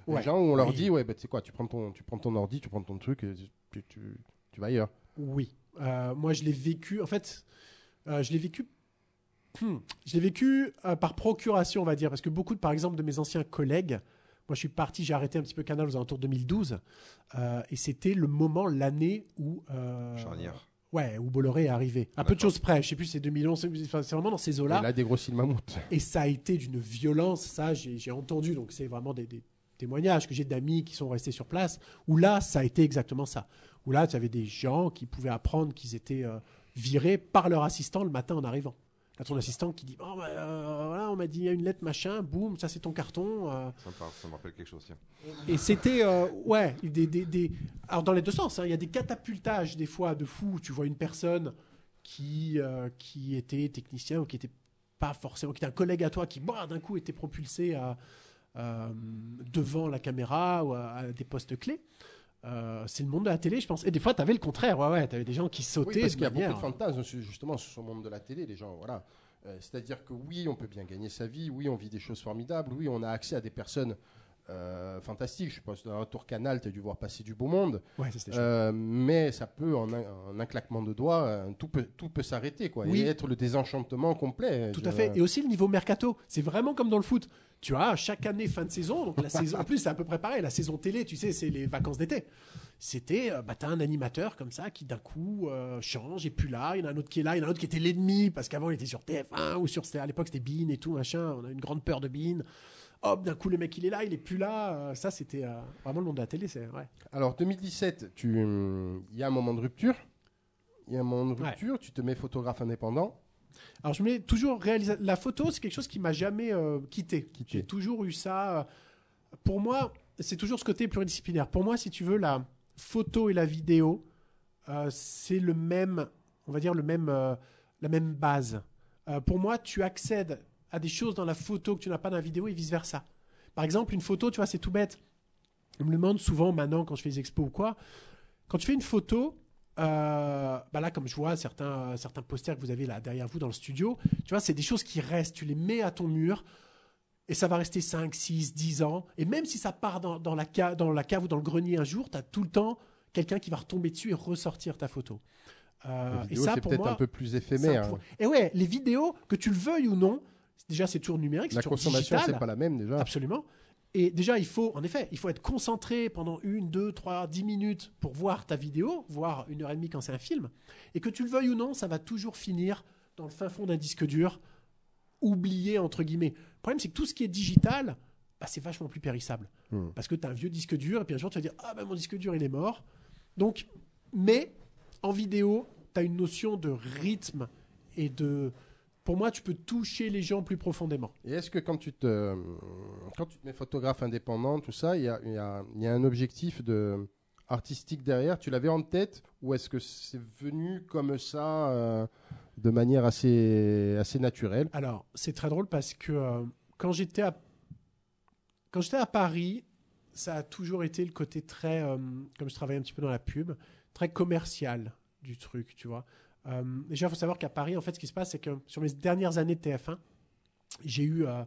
Les Ouais. gens où on leur Oui. dit, ouais, bah, tu sais quoi, tu prends ton, tu prends ton ordi, tu prends ton truc, et tu, tu, tu vas ailleurs. Oui. Euh, moi, je l'ai vécu. En fait, euh, je l'ai vécu. Hmm. Je l'ai vécu euh, par procuration, on va dire, parce que beaucoup, de, par exemple, de mes anciens collègues, moi, je suis parti, j'ai arrêté un petit peu Canal aux alentours de deux mille douze, euh, et c'était le moment, l'année où. Euh, Charnière. Ouais, où Bolloré est arrivé. À peu de D'accord. choses près. Je sais plus, c'est deux mille onze. C'est enfin, c'est vraiment dans ces eaux-là. Et là, des gros mammouth. Et ça a été d'une violence, ça j'ai j'ai entendu, donc c'est vraiment des, des témoignages que j'ai d'amis qui sont restés sur place, où là ça a été exactement ça. Où là tu avais des gens qui pouvaient apprendre qu'ils étaient euh, virés par leur assistant le matin en arrivant. Là ton assistant qui dit, oh, bah, euh, voilà, on m'a dit il y a une lettre machin, boum, ça c'est ton carton. euh. Ça me, parle- ça me rappelle quelque chose, tiens. Et c'était, euh, ouais, des, des, des... Alors dans les deux sens, hein, il y a des catapultages des fois de fous. Tu vois une personne qui, euh, qui était technicien ou qui était pas forcément, qui était un collègue à toi qui, bah, d'un coup, était propulsé à, euh, devant la caméra ou à, à des postes clés. Euh, c'est le monde de la télé, je pense. Et des fois, tu avais le contraire. Ouais, ouais, tu avais des gens qui sautaient. Oui, parce de qu'il y a manière- beaucoup de fantasmes sur- justement sur ce monde de la télé, les gens, voilà. Euh, c'est-à-dire que oui, on peut bien gagner sa vie, oui, on vit des choses formidables, oui, on a accès à des personnes euh, fantastiques. Je pense que dans un tour Canal, tu as dû voir passer du beau monde, Ouais, ça, c'était chouette. euh, mais ça peut, en un, en un claquement de doigts, euh, tout peut, tout peut s'arrêter, quoi, Oui. et être le désenchantement complet. Tout Je- à fait. Et aussi le niveau mercato. C'est vraiment comme dans le foot. Tu as chaque année fin de saison. Donc la saison. En plus, c'est à peu près pareil. La saison télé, tu sais, c'est les vacances d'été. C'était, euh, bah, t'as un animateur comme ça qui d'un coup euh, change et plus là. Il y en a un autre qui est là. Il y en a un autre qui était l'ennemi parce qu'avant il était sur T F un ou sur. À l'époque c'était Bean et tout machin. On a une grande peur de Bean. Hop, d'un coup le mec il est là, il est plus là. Euh, ça c'était euh, vraiment le monde de la télé. C'est ouais. Alors deux mille dix-sept, tu, hum, il y a un moment de rupture. Il y a un moment de Ouais. rupture. Tu te mets photographe indépendant. Alors je mets toujours réalisa- la photo, c'est quelque chose qui m'a jamais euh, quitté. Quitté. J'ai toujours eu ça. euh, Pour moi, c'est toujours ce côté pluridisciplinaire. Pour moi, si tu veux, la photo et la vidéo, euh, c'est le même, on va dire le même, euh, la même base. Euh, pour moi, tu accèdes à des choses dans la photo que tu n'as pas dans la vidéo et vice versa. Par exemple, une photo, tu vois, c'est tout bête. On me le demande souvent maintenant quand je fais des expos ou quoi. Quand tu fais une photo, euh, bah là, comme je vois certains, certains posters que vous avez là derrière vous dans le studio, tu vois, c'est des choses qui restent. Tu les mets à ton mur et ça va rester cinq, six, dix ans. Et même si ça part dans, dans, la, cave, dans la cave ou dans le grenier un jour, tu as tout le temps quelqu'un qui va retomber dessus et ressortir ta photo. Euh, La et vidéo, ça, c'est pour peut-être moi, un peu plus c'est un éphémère. point. Et ouais, les vidéos, que tu le veuilles ou non, déjà c'est toujours numérique, c'est La toujours consommation, digital. c'est pas la même déjà. Absolument. Et déjà, il faut, en effet, il faut être concentré pendant une, deux, trois, dix minutes pour voir ta vidéo, voire une heure et demie quand c'est un film. Et que tu le veuilles ou non, ça va toujours finir dans le fin fond d'un disque dur, oublié entre guillemets. Le problème, c'est que tout ce qui est digital, bah, c'est vachement plus périssable. Hmm. Parce que tu as un vieux disque dur, et puis un jour, tu vas dire, ah ben mon disque dur, il est mort. Donc, mais en vidéo, tu as une notion de rythme et de. Pour moi, tu peux toucher les gens plus profondément. Et est-ce que quand tu te, quand tu te mets photographe indépendant, tout ça, il y a, il y a- il y a un objectif de, artistique derrière? Tu l'avais en tête ou est-ce que c'est venu comme ça, euh, de manière assez, assez naturelle? Alors, c'est très drôle parce que euh, quand j'étais à quand j'étais à Paris, ça a toujours été le côté très, euh, comme je travaillais un petit peu dans la pub, très commercial du truc, tu vois. Euh, déjà, il faut savoir qu'à Paris, en fait, ce qui se passe, c'est que sur mes dernières années de T F un, j'ai eu euh,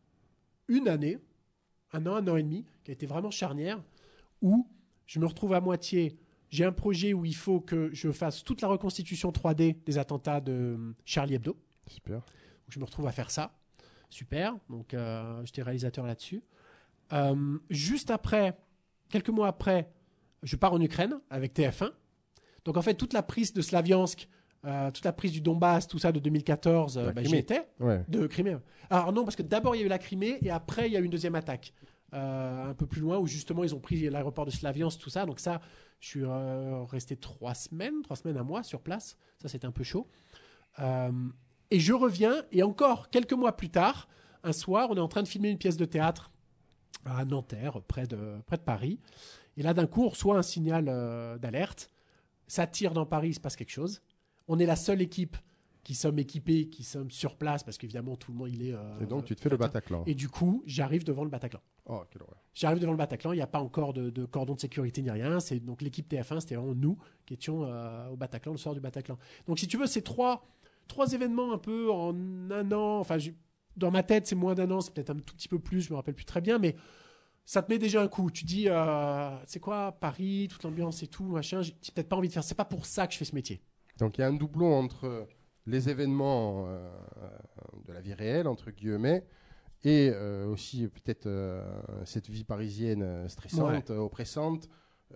une année, un an, un an et demi, qui a été vraiment charnière, où je me retrouve à moitié. J'ai un projet où il faut que je fasse toute la reconstitution trois D des attentats de Charlie Hebdo. Super. Donc, je me retrouve à faire ça. Super. Donc, euh, j'étais réalisateur là-dessus. Euh, juste après, quelques mois après, je pars en Ukraine avec T F un. Donc, en fait, toute la prise de Slaviansk, euh, toute la prise du Donbass, tout ça de deux mille quatorze, euh, La bah, Crimée. j'y étais. Ouais. De Crimée. Alors, non, parce que d'abord, il y a eu la Crimée et après, il y a eu une deuxième attaque. Euh, un peu plus loin où justement, ils ont pris l'aéroport de Slaviansk, tout ça. Donc, ça, je suis euh, resté trois semaines, trois semaines, un mois sur place. Ça, c'était un peu chaud. Euh, et je reviens, et encore quelques mois plus tard, un soir, on est en train de filmer une pièce de théâtre à Nanterre, près de, près de Paris. Et là, d'un coup, on reçoit un signal euh, d'alerte. Ça tire dans Paris, il se passe quelque chose. On est la seule équipe qui sommes équipés, qui sommes sur place, parce qu'évidemment, tout le monde, il est... euh, Et donc, tu te fais le fait, Bataclan. Et du coup, j'arrive devant le Bataclan. Oh, quelle horreur. J'arrive devant le Bataclan, il n'y a pas encore de, de cordon de sécurité ni rien. C'est donc l'équipe T F un, c'était vraiment nous qui étions euh, au Bataclan, le soir du Bataclan. Donc si tu veux, c'est trois, trois événements un peu en un an. Enfin, j'ai- dans ma tête, c'est moins d'un an, c'est peut-être un tout petit peu plus, je me rappelle plus très bien, mais ça te met déjà un coup. Tu dis, euh, c'est quoi, Paris, toute l'ambiance et tout, machin, j'ai peut-être pas envie de faire. C'est pas pour ça que je fais ce métier. Donc il y a un doublon entre les événements euh, de la vie réelle, entre guillemets, et euh, aussi peut-être euh, cette vie parisienne stressante, ouais. oppressante,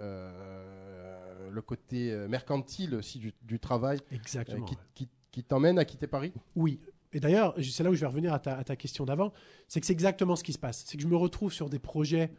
euh, le côté mercantile aussi du, du travail. Exactement. Euh, qui, ouais. qui, qui t'emmène à quitter Paris. Oui. Et d'ailleurs, c'est là où je vais revenir à ta, à ta question d'avant, c'est que c'est exactement ce qui se passe. C'est que je me retrouve sur des projets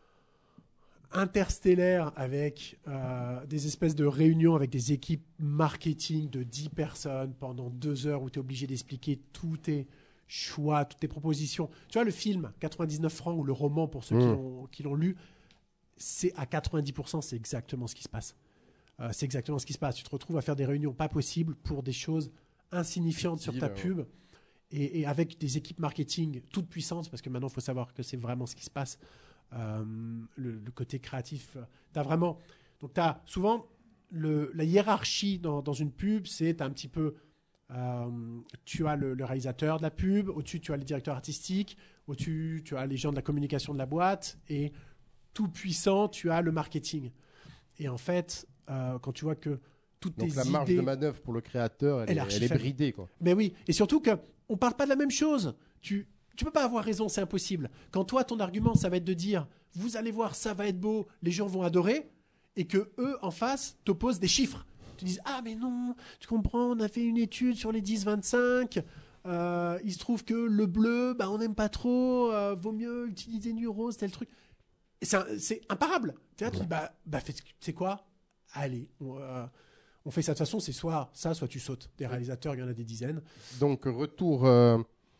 interstellaires avec euh, des espèces de réunions avec des équipes marketing de dix personnes pendant deux heures où tu es obligé d'expliquer tous tes choix, toutes tes propositions. Tu vois, le film quatre-vingt-dix-neuf francs ou le roman pour ceux mmh. qui, l'ont, qui l'ont lu, c'est à quatre-vingt-dix pour cent, c'est exactement ce qui se passe. Euh, c'est exactement ce qui se passe. Tu te retrouves à faire des réunions pas possibles pour des choses insignifiantes sur ta pub. Ouais. Et, et avec des équipes marketing toutes puissantes, parce que maintenant, il faut savoir que c'est vraiment ce qui se passe. Euh, le, le côté créatif, tu as vraiment... Donc, tu as souvent... Le, la hiérarchie dans, dans une pub, c'est un petit peu... Euh, tu as le, le réalisateur de la pub, au-dessus, tu as les directeurs artistiques, au-dessus, tu as les gens de la communication de la boîte, et tout puissant, tu as le marketing. Et en fait, euh, quand tu vois que toutes Donc tes la marge idées... de manœuvre pour le créateur, elle, elle, est, elle est bridée, quoi. Mais oui, et surtout que on parle pas de la même chose. Tu tu peux pas avoir raison, c'est impossible. Quand toi ton argument ça va être de dire vous allez voir ça va être beau, les gens vont adorer, et que eux en face t'opposent des chiffres. Tu dis ah mais non, tu comprends, on a fait une étude sur les dix vingt-cinq. Euh, il se trouve que le bleu, bah on n'aime pas trop. Euh, vaut mieux utiliser du rose, tel truc. Et c'est, un, c'est imparable. Tu vois, tu dis bah bah c'est quoi? Allez. On, euh, On fait ça de toute façon, c'est soit ça, soit tu sautes. Des réalisateurs, il y en a des dizaines. Donc, retour, euh,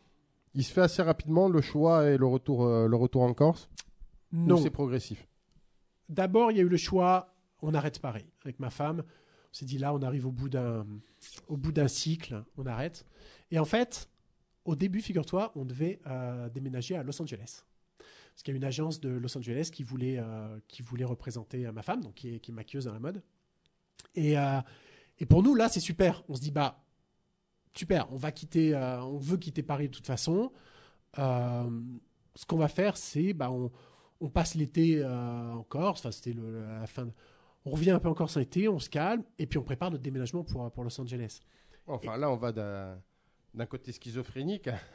il se fait assez rapidement, le choix et le retour, euh, le retour en Corse? Non. Ou c'est progressif? D'abord, il y a eu le choix, on arrête Paris. Avec ma femme, on s'est dit là, on arrive au bout d'un, au bout d'un cycle, on arrête. Et en fait, au début, figure-toi, on devait euh, déménager à Los Angeles. Parce qu'il y a une agence de Los Angeles qui voulait, euh, qui voulait représenter ma femme, donc qui est, qui est maquilleuse dans la mode. Et, euh, et pour nous, là, c'est super. On se dit, bah, super, on va quitter, euh, on veut quitter Paris de toute façon. Euh, ce qu'on va faire, c'est, bah, on, on passe l'été euh, en Corse. Enfin, c'était le, la fin. De... On revient un peu en Corse en été, on se calme, et puis on prépare notre déménagement pour, pour Los Angeles. Enfin, et... là, on va d'un, d'un côté schizophrénique à,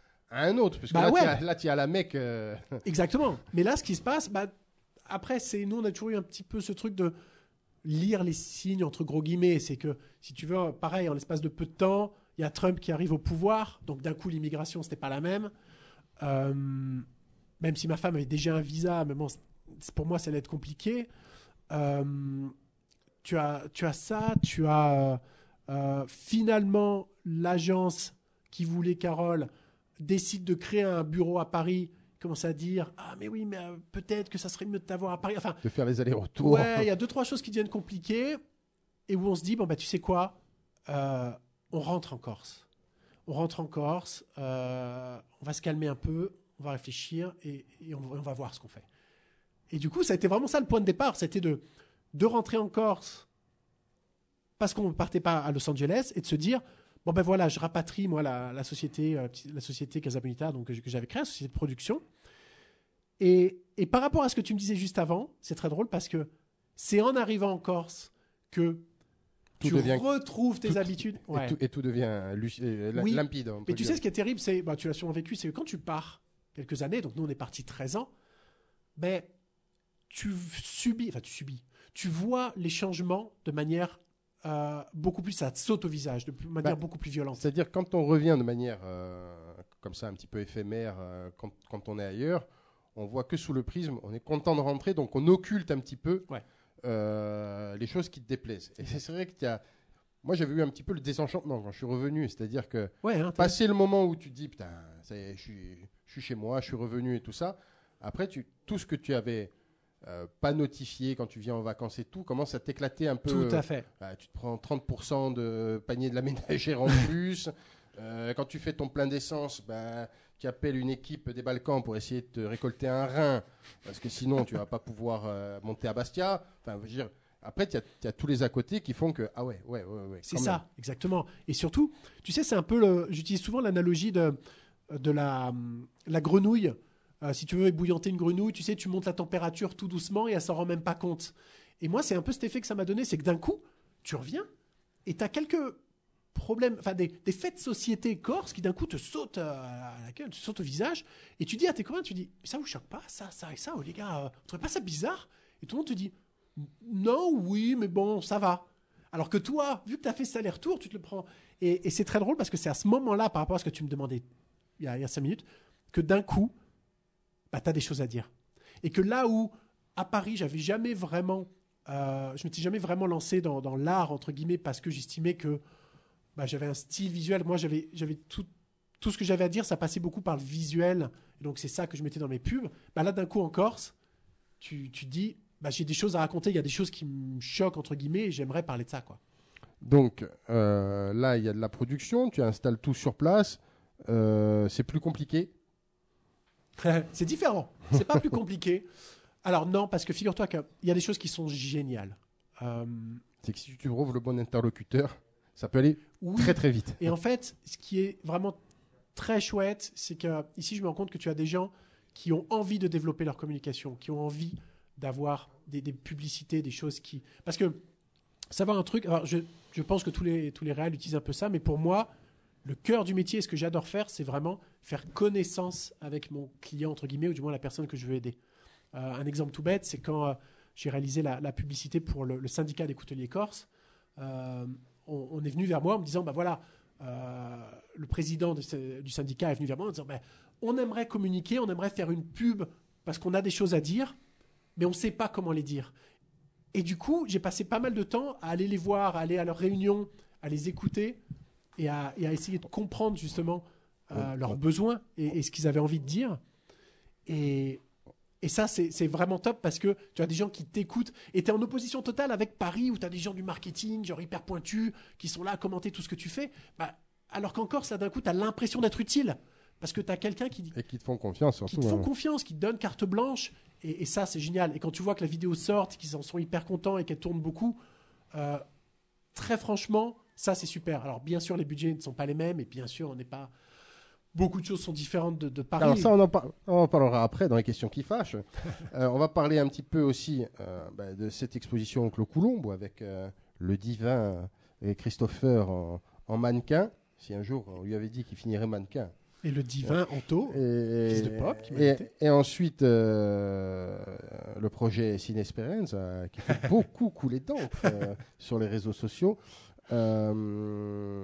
à un autre, parce que bah, là, ouais. tu là, tu as la Mecque. Euh... Exactement. Mais là, ce qui se passe, bah, après, c'est nous, on a toujours eu un petit peu ce truc de lire les signes entre gros guillemets. C'est que, si tu veux, pareil, en l'espace de peu de temps, il y a Trump qui arrive au pouvoir. Donc, d'un coup, l'immigration, c'était pas la même. Euh, même si ma femme avait déjà un visa, mais bon, pour moi, ça allait être compliqué. Euh, tu as, tu as ça, tu as euh, finalement l'agence qui voulait Carole décide de créer un bureau à Paris. Commence à dire ah mais oui mais euh, peut-être que ça serait mieux de t'avoir à Paris, enfin de faire les allers-retours. Ouais, il y a deux trois choses qui deviennent compliquées et où on se dit bon bah tu sais quoi, euh, on rentre en Corse, on rentre en Corse, euh, on va se calmer un peu, on va réfléchir et, et on, on va voir ce qu'on fait. Et du coup ça a été vraiment ça le point de départ, c'était de de rentrer en Corse parce qu'on ne partait pas à Los Angeles et de se dire bon ben voilà, je rapatrie moi la, la société, euh, la société Casa Bonita, donc que, que j'avais créée, la société de production. Et, et par rapport à ce que tu me disais juste avant, c'est très drôle parce que c'est en arrivant en Corse que tout tu devient, retrouves tes tout, habitudes. Et, ouais. tout, et tout devient luc- euh, oui. limpide. Mais tu sais ce qui est terrible, c'est, bah, tu l'as sûrement vécu, c'est que quand tu pars quelques années, donc nous on est partis treize ans, ben tu subis, enfin tu subis, tu vois les changements de manière Euh, beaucoup plus, ça te saute au visage de manière bah, beaucoup plus violente. C'est-à-dire quand on revient de manière euh, comme ça un petit peu éphémère, euh, quand, quand on est ailleurs, on voit que sous le prisme, on est content de rentrer, donc on occulte un petit peu ouais. euh, les choses qui te déplaisent. Et c'est vrai que tu as... Moi j'avais eu un petit peu le désenchantement quand je suis revenu, c'est-à-dire que ouais, hein, passer le moment où tu te dis putain, ça y est, je suis, je suis chez moi, je suis revenu et tout ça, après tu, tout ce que tu avais Euh, pas notifié quand tu viens en vacances et tout, commence à t'éclater un peu. Tout à fait. Euh, tu te prends trente pour cent de panier de la ménagère en plus. euh, quand tu fais ton plein d'essence, ben, tu appelles une équipe des Balkans pour essayer de te récolter un rein, parce que sinon tu vas pas pouvoir euh, monter à Bastia. Enfin, je veux dire, après, tu as tous les à côté qui font que ah ouais, ouais, ouais, ouais. C'est ça, même. Exactement. Et surtout, tu sais, c'est un peu le. J'utilise souvent l'analogie de de la la grenouille. Euh, si tu veux ébouillanter une grenouille, tu sais, tu montes la température tout doucement et elle s'en rend même pas compte. Et moi, c'est un peu cet effet que ça m'a donné, c'est que d'un coup, tu reviens et tu as quelques problèmes, enfin des, des faits de société corse qui d'un coup te sautent à la gueule, te sautent au visage et tu dis à tes copains, tu dis, ça vous choque pas, ça, ça et ça, oh les gars, euh, vous trouvez pas ça bizarre? Et tout le monde te dit, non, oui, mais bon, ça va. Alors que toi, vu que tu as fait cet aller-retour, tu te le prends. Et, et c'est très drôle parce que c'est à ce moment-là, par rapport à ce que tu me demandais il y a, il y a cinq minutes, que d'un coup, bah, tu as des choses à dire. Et que là où, à Paris, j'avais jamais vraiment, euh, je m'étais jamais vraiment lancé dans, dans l'art, entre guillemets, parce que j'estimais que bah, j'avais un style visuel. Moi, j'avais, j'avais tout, tout ce que j'avais à dire, ça passait beaucoup par le visuel. Et donc, c'est ça que je mettais dans mes pubs. Bah, là, d'un coup, en Corse, tu, tu te dis, bah, j'ai des choses à raconter, il y a des choses qui me choquent, entre guillemets, et j'aimerais parler de ça, quoi. Donc euh, là, il y a de la production, tu installes tout sur place, euh, c'est plus compliqué. C'est différent, c'est pas plus compliqué. Alors non, parce que figure-toi qu'il y a des choses qui sont géniales. Euh... C'est que si tu trouves le bon interlocuteur, ça peut aller oui. très très vite. Et en fait, ce qui est vraiment très chouette, c'est que ici, je me rends compte que tu as des gens qui ont envie de développer leur communication, qui ont envie d'avoir des, des publicités, des choses qui... Parce que savoir un truc... Alors, je, je pense que tous les, tous les réals utilisent un peu ça, mais pour moi, le cœur du métier, ce que j'adore faire, c'est vraiment faire connaissance avec mon client, entre guillemets, ou du moins la personne que je veux aider. Euh, un exemple tout bête, c'est quand euh, j'ai réalisé la, la publicité pour le, le syndicat des couteliers corses. Euh, on, on est venu vers moi en me disant, bah voilà, euh, le président de ce, du syndicat est venu vers moi en disant, bah, on aimerait communiquer, on aimerait faire une pub parce qu'on a des choses à dire, mais on ne sait pas comment les dire. Et du coup, j'ai passé pas mal de temps à aller les voir, à aller à leurs réunions, à les écouter et à, et à essayer de comprendre justement euh, leurs besoins et, et ce qu'ils avaient envie de dire. Et, et ça, c'est, c'est vraiment top parce que tu as des gens qui t'écoutent et tu es en opposition totale avec Paris où tu as des gens du marketing, genre hyper pointus, qui sont là à commenter tout ce que tu fais. Bah, alors qu'en Corse, là, d'un coup, tu as l'impression d'être utile. Parce que tu as quelqu'un qui... Et qui te font confiance, surtout. Qui te font hein. confiance, qui te donne carte blanche. Et, et ça, c'est génial. Et quand tu vois que la vidéo sort, qu'ils en sont hyper contents et qu'elle tourne beaucoup, euh, très franchement, ça, c'est super. Alors, bien sûr, les budgets ne sont pas les mêmes. Et bien sûr, on n'est pas... Beaucoup de choses sont différentes de, de Paris. Alors ça, on en, par... on en parlera après dans les questions qui fâchent. euh, on va parler un petit peu aussi euh, bah, de cette exposition Oncle Coulombe avec euh, le divin et Christopher en, en mannequin. Si un jour, on lui avait dit qu'il finirait mannequin. Et le divin Anto, et, fils de Pop, qui m'a et, invité. et ensuite, euh, le projet Cinesperanza, euh, qui fait beaucoup couler d'encre euh, sur les réseaux sociaux. Euh,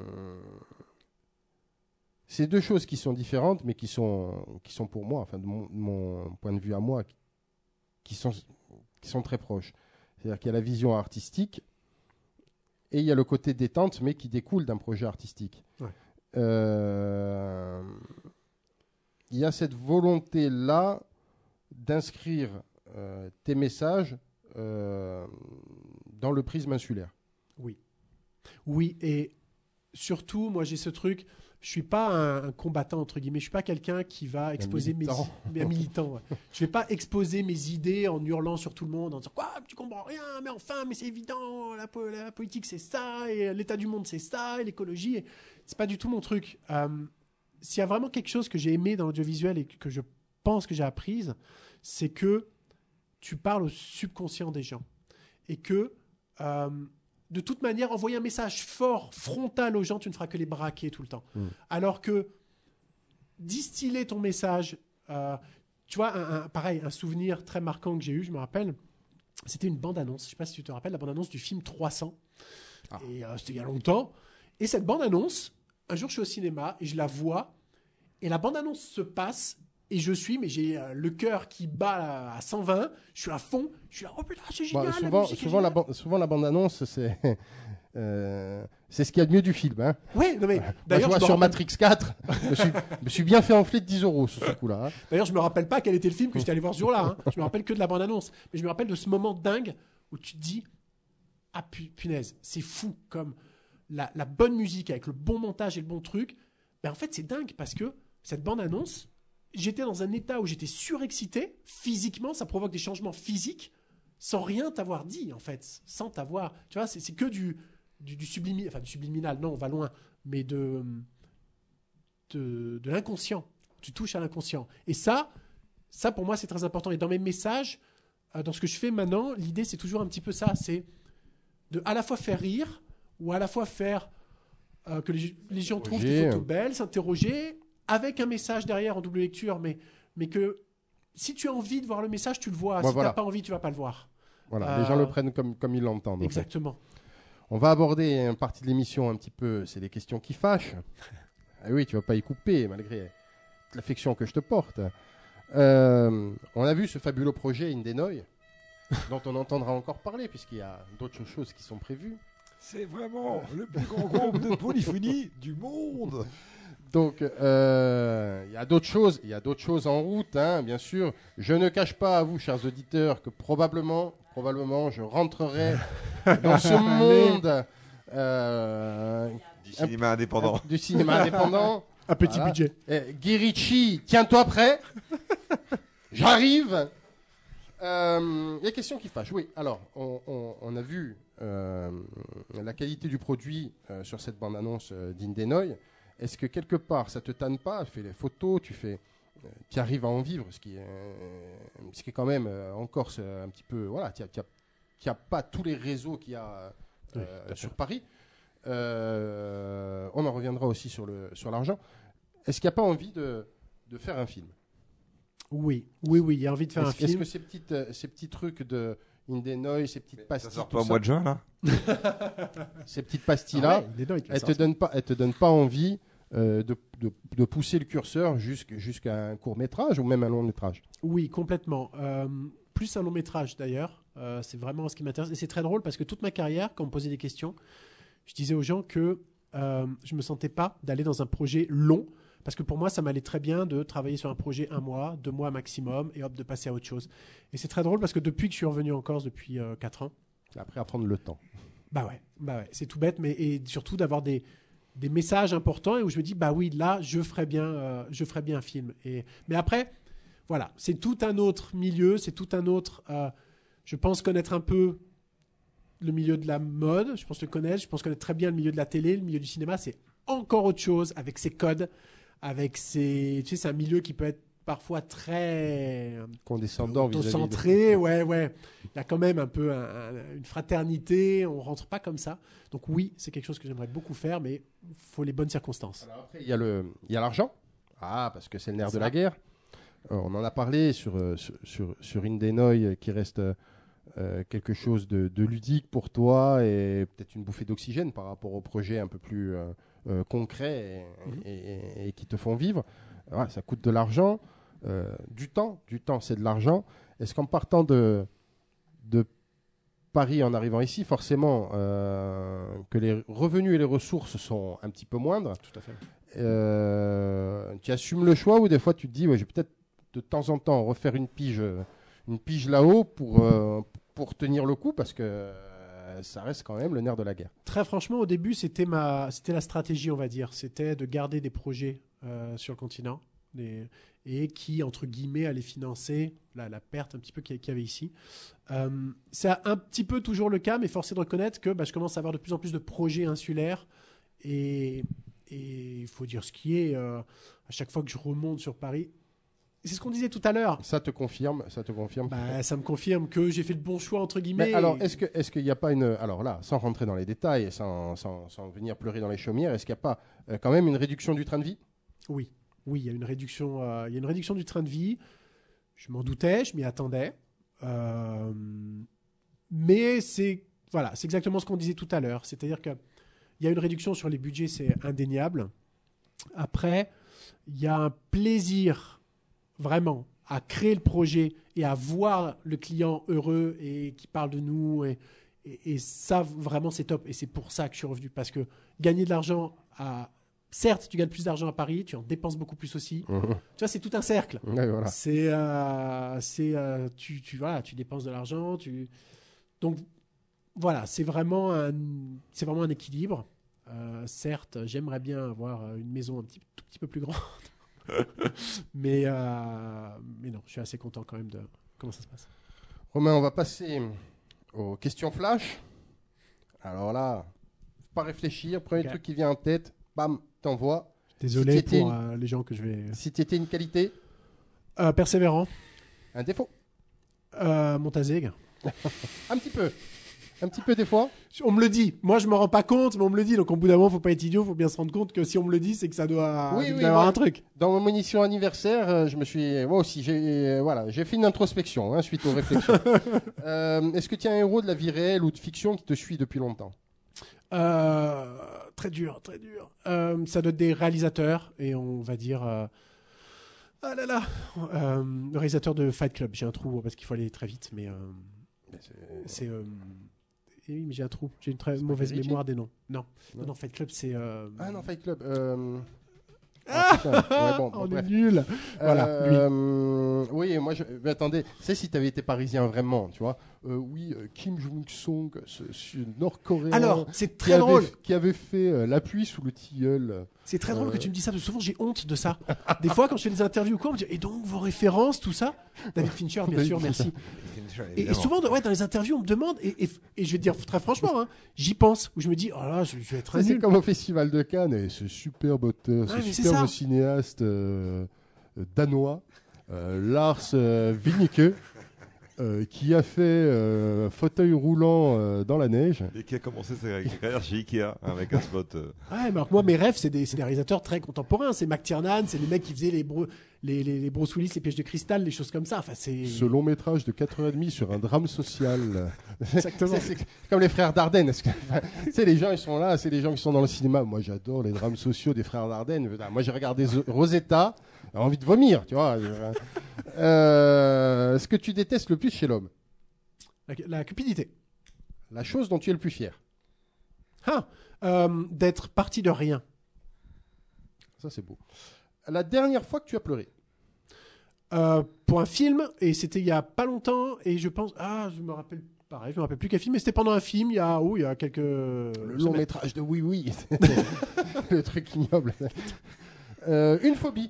c'est deux choses qui sont différentes, mais qui sont, qui sont pour moi, enfin de mon, de mon point de vue à moi, qui sont, qui sont très proches. C'est-à-dire qu'il y a la vision artistique et il y a le côté détente, mais qui découle d'un projet artistique. Ouais. Euh, il y a cette volonté-là d'inscrire euh, tes messages euh, dans le prisme insulaire. Oui. Oui, et surtout, moi, j'ai ce truc... Je suis pas un, un combattant, entre guillemets. Je suis pas quelqu'un qui va exposer mes... mes un militant, ouais. Je vais pas exposer mes idées en hurlant sur tout le monde, en disant « Quoi, tu comprends rien, mais enfin, mais c'est évident, la, po- la politique, c'est ça, et l'état du monde, c'est ça, et l'écologie... » C'est pas du tout mon truc. Euh, s'il y a vraiment quelque chose que j'ai aimé dans l'audiovisuel et que je pense que j'ai apprise, c'est que tu parles au subconscient des gens. Et que... Euh, de toute manière, envoyer un message fort, frontal aux gens, tu ne feras que les braquer tout le temps. Mmh. Alors que distiller ton message, euh, tu vois, un, un, pareil, un souvenir très marquant que j'ai eu, je me rappelle, c'était une bande-annonce. Je ne sais pas si tu te rappelles, la bande-annonce du film trois cents. Ah. Et euh, c'était il y a longtemps. Et cette bande-annonce, un jour, je suis au cinéma et je la vois. Et la bande-annonce se passe. Et je suis, mais j'ai euh, le cœur qui bat à cent vingt, je suis à fond, je suis là, oh putain, c'est génial, bah, souvent, la musique souvent, est la géniale. ban- souvent la bande-annonce, c'est, euh, c'est ce qu'il y a de mieux du film. Hein. Oui, non mais, Moi, d'ailleurs, je vois je me sur rappelle... Matrix quatre, je me suis, me suis bien fait enfler de dix euros sur ce coup-là. Hein. D'ailleurs, je me rappelle pas quel était le film que j'étais allé voir ce jour-là. Hein. Je me rappelle que de la bande-annonce. Mais je me rappelle de ce moment dingue où tu te dis, ah pu- punaise, c'est fou comme la, la bonne musique avec le bon montage et le bon truc. Ben, en fait, c'est dingue parce que cette bande-annonce, j'étais dans un état où j'étais surexcité. Physiquement, ça provoque des changements physiques sans rien t'avoir dit, en fait. Sans t'avoir... Tu vois, c'est, c'est que du, du, du, sublimi... enfin, du subliminal. Non, on va loin. Mais de, de, de l'inconscient. Tu touches à l'inconscient. Et ça, ça, pour moi, c'est très important. Et dans mes messages, euh, dans ce que je fais maintenant, l'idée, c'est toujours un petit peu ça. C'est de à la fois faire rire ou à la fois faire euh, que les, les gens trouvent des photos belles, s'interroger avec un message derrière en double lecture, mais, mais que si tu as envie de voir le message, tu le vois. Ouais, si voilà. tu n'as pas envie, tu ne vas pas le voir. Voilà, Euh, les gens le prennent comme, comme ils l'entendent. Exactement. En fait. On va aborder une partie de l'émission un petit peu, c'est les questions qui fâchent. Ah oui, tu vas pas y couper, malgré l'affection que je te porte. Euh, on a vu ce fabuleux projet Indenoy, dont on entendra encore parler, puisqu'il y a d'autres choses qui sont prévues. C'est vraiment le plus grand groupe de polyphonie du monde. Donc, euh, il y a d'autres choses, il y a d'autres choses en route, hein, bien sûr. Je ne cache pas à vous, chers auditeurs, que probablement, probablement, je rentrerai dans ce monde euh, du cinéma indépendant. Du cinéma indépendant. Un petit Voilà. budget. Eh, Guy Ritchie, tiens-toi prêt. J'arrive. Euh, les questions qui fâchent. Oui, alors, on, on, on a vu euh, la qualité du produit euh, sur cette bande-annonce euh, d'Indenoy. Est-ce que quelque part, ça te tanne pas? Tu fais les photos, tu fais, euh, tu arrives à en vivre, ce qui est, euh, ce qui est quand même euh, encore c'est un petit peu, voilà, tu n'as pas tous les réseaux qu'il y a euh, oui, sur Paris. Euh, on en reviendra aussi sur le sur l'argent. Est-ce qu'il n'y a pas envie de, de faire un film? Oui, oui, oui, il y a envie de faire est-ce, un film. Est-ce que ces, petites, euh, ces petits trucs de Indenoy, ces petites pastilles, ça sort pas au mois de juin là? Ces petites pastilles-là, ah ouais, Indenoy, elles te donnent pas, elles te donnent pas envie euh, de, de, de pousser le curseur jusqu'à, jusqu'à un court métrage ou même un long métrage? Oui, complètement. Euh, plus un long métrage d'ailleurs. Euh, c'est vraiment ce qui m'intéresse. Et c'est très drôle parce que toute ma carrière, quand on me posait des questions, je disais aux gens que euh, je me sentais pas d'aller dans un projet long. Parce que pour moi, ça m'allait très bien de travailler sur un projet un mois, deux mois maximum, et hop, de passer à autre chose. Et c'est très drôle parce que depuis que je suis revenu en Corse, depuis euh, quatre ans... C'est après à prendre le temps. Bah ouais, bah ouais, c'est tout bête, mais et surtout d'avoir des, des messages importants et où je me dis, bah oui, là, je ferais bien, euh, je ferais bien un film. Et, mais après, voilà, c'est tout un autre milieu, c'est tout un autre... Euh, je pense connaître un peu le milieu de la mode, je pense le connaître, je pense connaître très bien le milieu de la télé, le milieu du cinéma, c'est encore autre chose avec ses codes, avec ses... Tu sais, c'est un milieu qui peut être parfois très... condescendant, auto-centré, de... ouais, ouais. Il y a quand même un peu un, un, une fraternité, on rentre pas comme ça. Donc oui, c'est quelque chose que j'aimerais beaucoup faire, mais il faut les bonnes circonstances. Alors après, il y a le, il y a l'argent. Ah, parce que c'est le nerf c'est de ça. La guerre. Euh, on en a parlé sur, euh, sur, sur, sur Indenoy, euh, qui reste euh, quelque chose de, de ludique pour toi et peut-être une bouffée d'oxygène par rapport au projet un peu plus... Euh, Euh, concrets et, mmh. et, et, et qui te font vivre. Ouais, ça coûte de l'argent, euh, du temps. Du temps, c'est de l'argent. Est-ce qu'en partant de, de Paris, en arrivant ici, forcément, euh, que les revenus et les ressources sont un petit peu moindres? Tout à fait. Euh, tu assumes le choix ou des fois tu te dis, ouais, je vais peut-être de temps en temps refaire une pige, une pige là-haut pour, euh, pour tenir le coup parce que ça reste quand même le nerf de la guerre. Très franchement, au début, c'était, ma, c'était la stratégie, on va dire. C'était de garder des projets euh, sur le continent des, et qui, entre guillemets, allaient financer la, la perte un petit peu qu'il y avait ici. Euh, c'est un petit peu toujours le cas, mais force est de reconnaître que bah, je commence à avoir de plus en plus de projets insulaires et il faut dire ce qui est. Euh, à chaque fois que je remonte sur Paris, c'est ce qu'on disait tout à l'heure. Ça te confirme, ça te confirme. Bah, ça me confirme que j'ai fait le bon choix entre guillemets. Mais alors, est-ce que, est-ce qu'il n'y a pas une, alors là, sans rentrer dans les détails, sans, sans, sans venir pleurer dans les chaumières, est-ce qu'il n'y a pas euh, quand même une réduction du train de vie? Oui, oui, il y a une réduction, euh, il y a une réduction du train de vie. Je m'en doutais, je m'y attendais, euh, mais c'est, voilà, c'est exactement ce qu'on disait tout à l'heure. C'est-à-dire que il y a une réduction sur les budgets, c'est indéniable. Après, il y a un plaisir vraiment à créer le projet et à voir le client heureux et qui parle de nous et, et, et ça vraiment c'est top et c'est pour ça que je suis revenu parce que gagner de l'argent à certes tu gagnes plus d'argent à Paris, tu en dépenses beaucoup plus aussi. Mmh. Tu vois, c'est tout un cercle. Ouais, voilà. C'est euh, c'est euh, tu tu voilà, tu dépenses de l'argent, tu donc voilà, c'est vraiment un c'est vraiment un équilibre. Euh, certes, j'aimerais bien avoir une maison un petit tout petit peu plus grande. mais, euh, mais non, je suis assez content quand même de comment ça se passe. Romain, on va passer aux questions flash. Alors là, faut pas réfléchir, premier okay. truc qui vient en tête, bam, t'envoies. Désolé si pour une... euh, les gens que je vais... Si tu étais une qualité? Euh, persévérant. Un défaut. Euh, Montazeg. Un petit peu. Un petit peu des fois. On me le dit. Moi, je me rends pas compte, mais on me le dit. Donc, au bout d'un moment, faut pas être idiot. Faut bien se rendre compte que si on me le dit, c'est que ça doit, Oui, il doit oui, y avoir moi- un truc. Dans mon émission anniversaire, euh, je me suis, moi aussi, j'ai, euh, voilà, j'ai fait une introspection hein, suite aux réflexions. Euh, est-ce que tu as un héros de la vie réelle ou de fiction qui te suit depuis longtemps? Euh, très dur, très dur. Euh, ça doit être des réalisateurs et on va dire. euh, Ah là là, euh, le réalisateur de Fight Club. J'ai un trou parce qu'il faut aller très vite, mais euh, c'est. euh, eh oui, mais j'ai un trou. J'ai une très C'est pas mauvaise Guy Ritchie mémoire des noms. Non, Non. non, non, Fight Club, c'est. euh, Ah non, Fight Club. Euh... Ah putain. Ouais, bon, bon, on bref. est nul. Voilà, Euh, oui, moi, je... mais attendez, tu sais, si tu avais été parisien vraiment, tu vois, euh, oui, euh, Kim Jong-sung, ce, ce nord-coréen. Alors, c'est qui très avait, drôle. qui avait fait euh, la pluie sous le tilleul. C'est très drôle Euh. que tu me dis ça, parce que souvent j'ai honte de ça. Des fois, quand je fais des interviews ou quoi, on me dit, et donc vos références, tout ça David Fincher, bien David sûr, Fincher. merci. Et, et souvent, ouais, dans les interviews, on me demande, et, et, et je vais te dire très franchement, hein, j'y pense, où je me dis, oh là, je, je vais être Ça, un c'est nul. comme au Festival de Cannes, et ce superbe auteur, Ouais, ce mais c'est superbe ça. cinéaste euh, euh, danois, euh, Lars euh, Winnicke, euh, qui a fait euh, fauteuil roulant euh, dans la neige. Et qui a commencé sa carrière chez Ikea hein, avec un spot. euh. Ouais, mais alors que moi, mes rêves, c'est des, c'est des réalisateurs très contemporains. C'est McTiernan, c'est les mecs qui faisaient les, bro, les, les, les Bruce Willis, les pièges de cristal, les choses comme ça. Enfin, c'est. Ce long métrage de quatre heures trente sur un drame social. Exactement. C'est c'est comme les frères Dardenne. Est-ce que- enfin, tu sais, les gens, ils sont là, c'est les gens qui sont dans le cinéma. Moi, j'adore les drames sociaux des frères Dardenne. Moi, j'ai regardé The- Rosetta, j'ai envie de vomir, tu vois. Euh, ce que tu détestes le plus chez l'homme, La, la cupidité. la chose dont tu es le plus fier. Ah, euh, d'être parti de rien. Ça, c'est beau. La dernière fois que tu as pleuré. Euh, pour un film, et c'était il y a pas longtemps, et je pense, ah, je me rappelle, pareil, je me rappelle plus quel film, mais c'était pendant un film, il y a, oh, il y a quelques. Le semaines. long métrage de Oui Oui. Le truc ignoble. Euh, une phobie.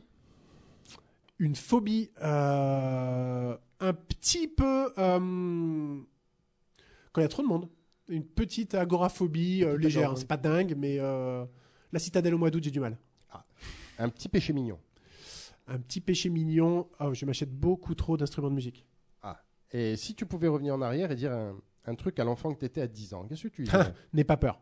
Une phobie, euh, un petit peu, euh, quand il y a trop de monde, une petite agoraphobie euh, Petite légère, agora- hein, c'est pas dingue, mais euh, la citadelle au mois d'août, j'ai du mal. Un petit péché mignon. Un petit péché mignon, oh, je m'achète beaucoup trop d'instruments de musique. Et si tu pouvais revenir en arrière et dire un, un truc à l'enfant que tu étais à dix ans, qu'est-ce que tu lui dirais? N'aie pas peur.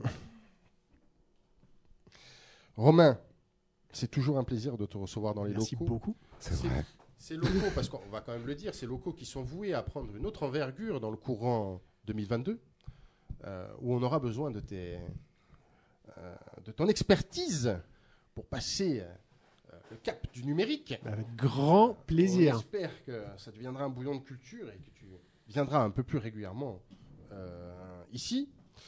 Romain, c'est toujours un plaisir de te recevoir dans les Merci locaux. beaucoup. C'est C'est- vrai. Ces locaux, parce qu'on va quand même le dire, ces locaux qui sont voués à prendre une autre envergure dans le courant deux mille vingt-deux, euh, où on aura besoin de, tes, euh, de ton expertise pour passer euh, le cap du numérique. Avec grand On plaisir. espère que ça deviendra un bouillon de culture et que tu viendras un peu plus régulièrement euh, ici.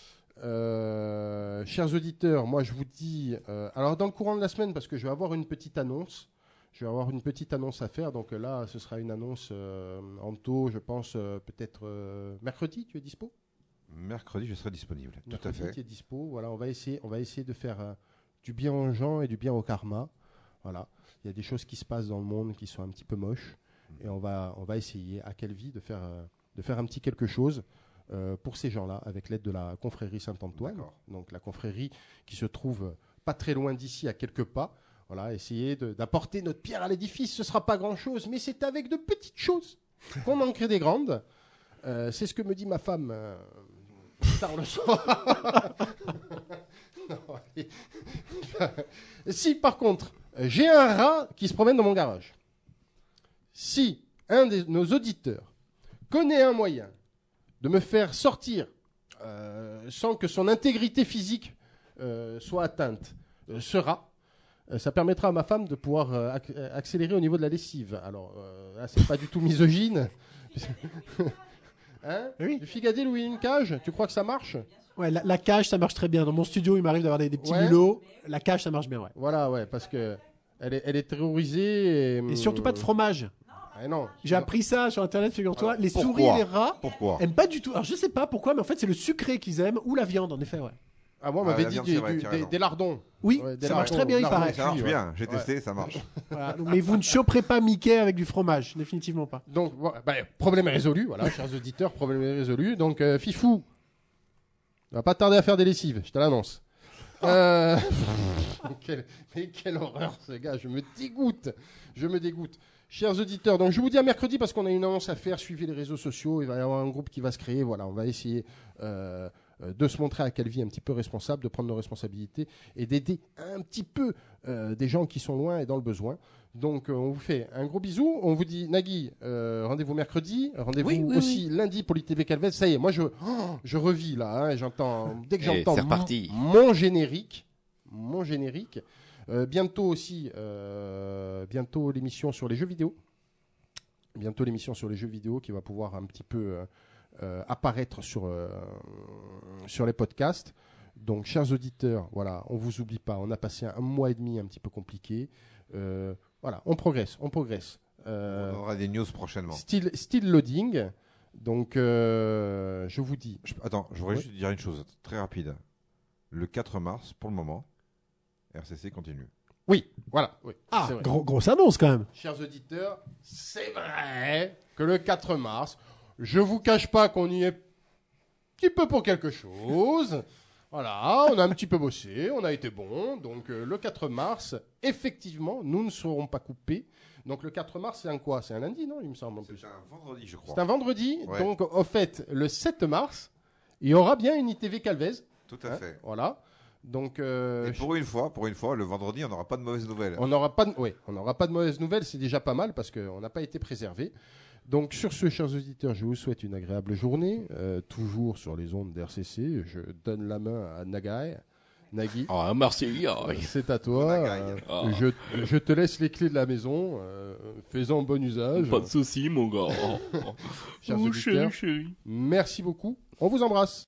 Euh, chers auditeurs, moi je vous dis, euh, alors dans le courant de la semaine, parce que je vais avoir une petite annonce, je vais avoir une petite annonce à faire, donc euh, là ce sera une annonce euh, en taux, je pense euh, peut-être euh, mercredi, tu es dispo? Mercredi, je serai disponible. Tout à Mercredi, fait. tu es dispo, voilà, on va essayer, on va essayer de faire euh, du bien aux gens et du bien au karma, voilà. Il y a des choses qui se passent dans le monde qui sont un petit peu moches, et on va, on va essayer à quelle vie de faire, euh, de faire un petit quelque chose euh, pour ces gens-là, avec l'aide de la confrérie Saint-Antoine, D'accord. donc la confrérie qui se trouve pas très loin d'ici, à quelques pas. Voilà, essayer de- d'apporter notre pierre à l'édifice. Ce sera pas grand-chose, mais c'est avec de petites choses qu'on en crée des grandes. Euh, c'est ce que me dit ma femme euh, tard le soir. Non, allez. Si par contre, euh, j'ai un rat qui se promène dans mon garage, si un de nos auditeurs connaît un moyen de me faire sortir euh, sans que son intégrité physique euh, soit atteinte, euh, ce rat, euh, ça permettra à ma femme de pouvoir euh, ac- euh, accélérer au niveau de la lessive. Alors euh, là, c'est pas du tout misogyne. Hein? Oui. Du figadil ou une cage, tu crois que ça marche? Ouais, la, la cage, ça marche très bien. Dans mon studio, il m'arrive d'avoir des, des petits Ouais. mulots. La cage, ça marche bien, ouais. Voilà, ouais, parce que elle est, elle est terrorisée. Et, Et surtout pas de fromage. Ah, non. J'ai appris ça sur internet, figure-toi. Alors, Les pourquoi souris et les rats Pourquoi aiment pas du tout. Alors je sais pas pourquoi, mais en fait c'est le sucré qu'ils aiment ou la viande, en effet, ouais. Ah, moi, on Ah, m'avait la dit viande, du- c'est vrai, du- tu as des, raison. des lardons. Oui, Ouais, des ça marche lardons- très bien, il lardons paraît. Ça marche cuits, ouais. bien. J'ai Ouais. testé, ça marche. Voilà. Donc, mais vous ne choperez pas Mickey avec du fromage, définitivement pas. Donc, voilà, bah, problème résolu, voilà, chers auditeurs, problème résolu. Donc, euh, Fifou, on va pas tarder à faire des lessives, je te l'annonce. Euh, quelle- mais quelle horreur, ce gars. Je me dégoûte. Je me dégoûte. Chers auditeurs, donc je vous dis à mercredi parce qu'on a une annonce à faire. Suivez les réseaux sociaux. Il va y avoir un groupe qui va se créer. Voilà, on va essayer euh, euh, de se montrer à Calvi un petit peu responsable, de prendre nos responsabilités et d'aider un petit peu euh, des gens qui sont loin et dans le besoin. Donc euh, on vous fait un gros bisou. On vous dit, Nagui, euh, rendez-vous mercredi. Rendez-vous Oui, oui, aussi lundi pour l'I T V Calvez. Ça y est, moi je, oh, je revis là. Hein, j'entends, dès que Eh, j'entends c'est reparti. mon, mon générique, mon générique. Euh, bientôt aussi, euh, bientôt l'émission sur les jeux vidéo. Bientôt l'émission sur les jeux vidéo qui va pouvoir un petit peu euh, euh, apparaître sur, euh, sur les podcasts. Donc, chers auditeurs, voilà, on vous oublie pas. On a passé un mois et demi un petit peu compliqué. Euh, voilà, on progresse, on progresse. Euh, On aura des news prochainement. still, still loading. Donc, euh, je vous dis. Je- Attends, je voudrais Ouais. juste dire une chose très rapide. Le quatre mars, pour le moment, R C C continue. Oui, voilà. Oui, Ah, c'est vrai. gros, grosse annonce quand même. Chers auditeurs, c'est vrai que le quatre mars, je vous cache pas qu'on y est un petit peu pour quelque chose. Voilà, on a un petit peu bossé, on a été bon. Donc euh, le quatre mars, effectivement, nous ne serons pas coupés. Donc le quatre mars, c'est un quoi? C'est un lundi, non? Il me semble en plus. C'est un vendredi, je crois. C'est un vendredi. Ouais. Donc au fait, le sept mars, il y aura bien une I T V Calvez. Tout à Hein, fait. Voilà. Donc euh, Et pour une fois, pour une fois, le vendredi, on n'aura pas de mauvaises nouvelles. on n'aura pas de, oui, on n'aura pas de mauvaises nouvelles, c'est déjà pas mal parce qu'on n'a pas été préservé. Donc sur ce, chers auditeurs, je vous souhaite une agréable journée, euh, toujours sur les ondes d'R C C. Je donne la main à Nagai. Nagui, Oh, un Marseillais. oh, c'est à toi. Nagai. Euh, Ah. je, je te laisse les clés de la maison. Euh, fais-en bon usage. Pas de soucis, mon gars. Chers Oh, auditeurs, chérie, chérie. merci beaucoup. On vous embrasse.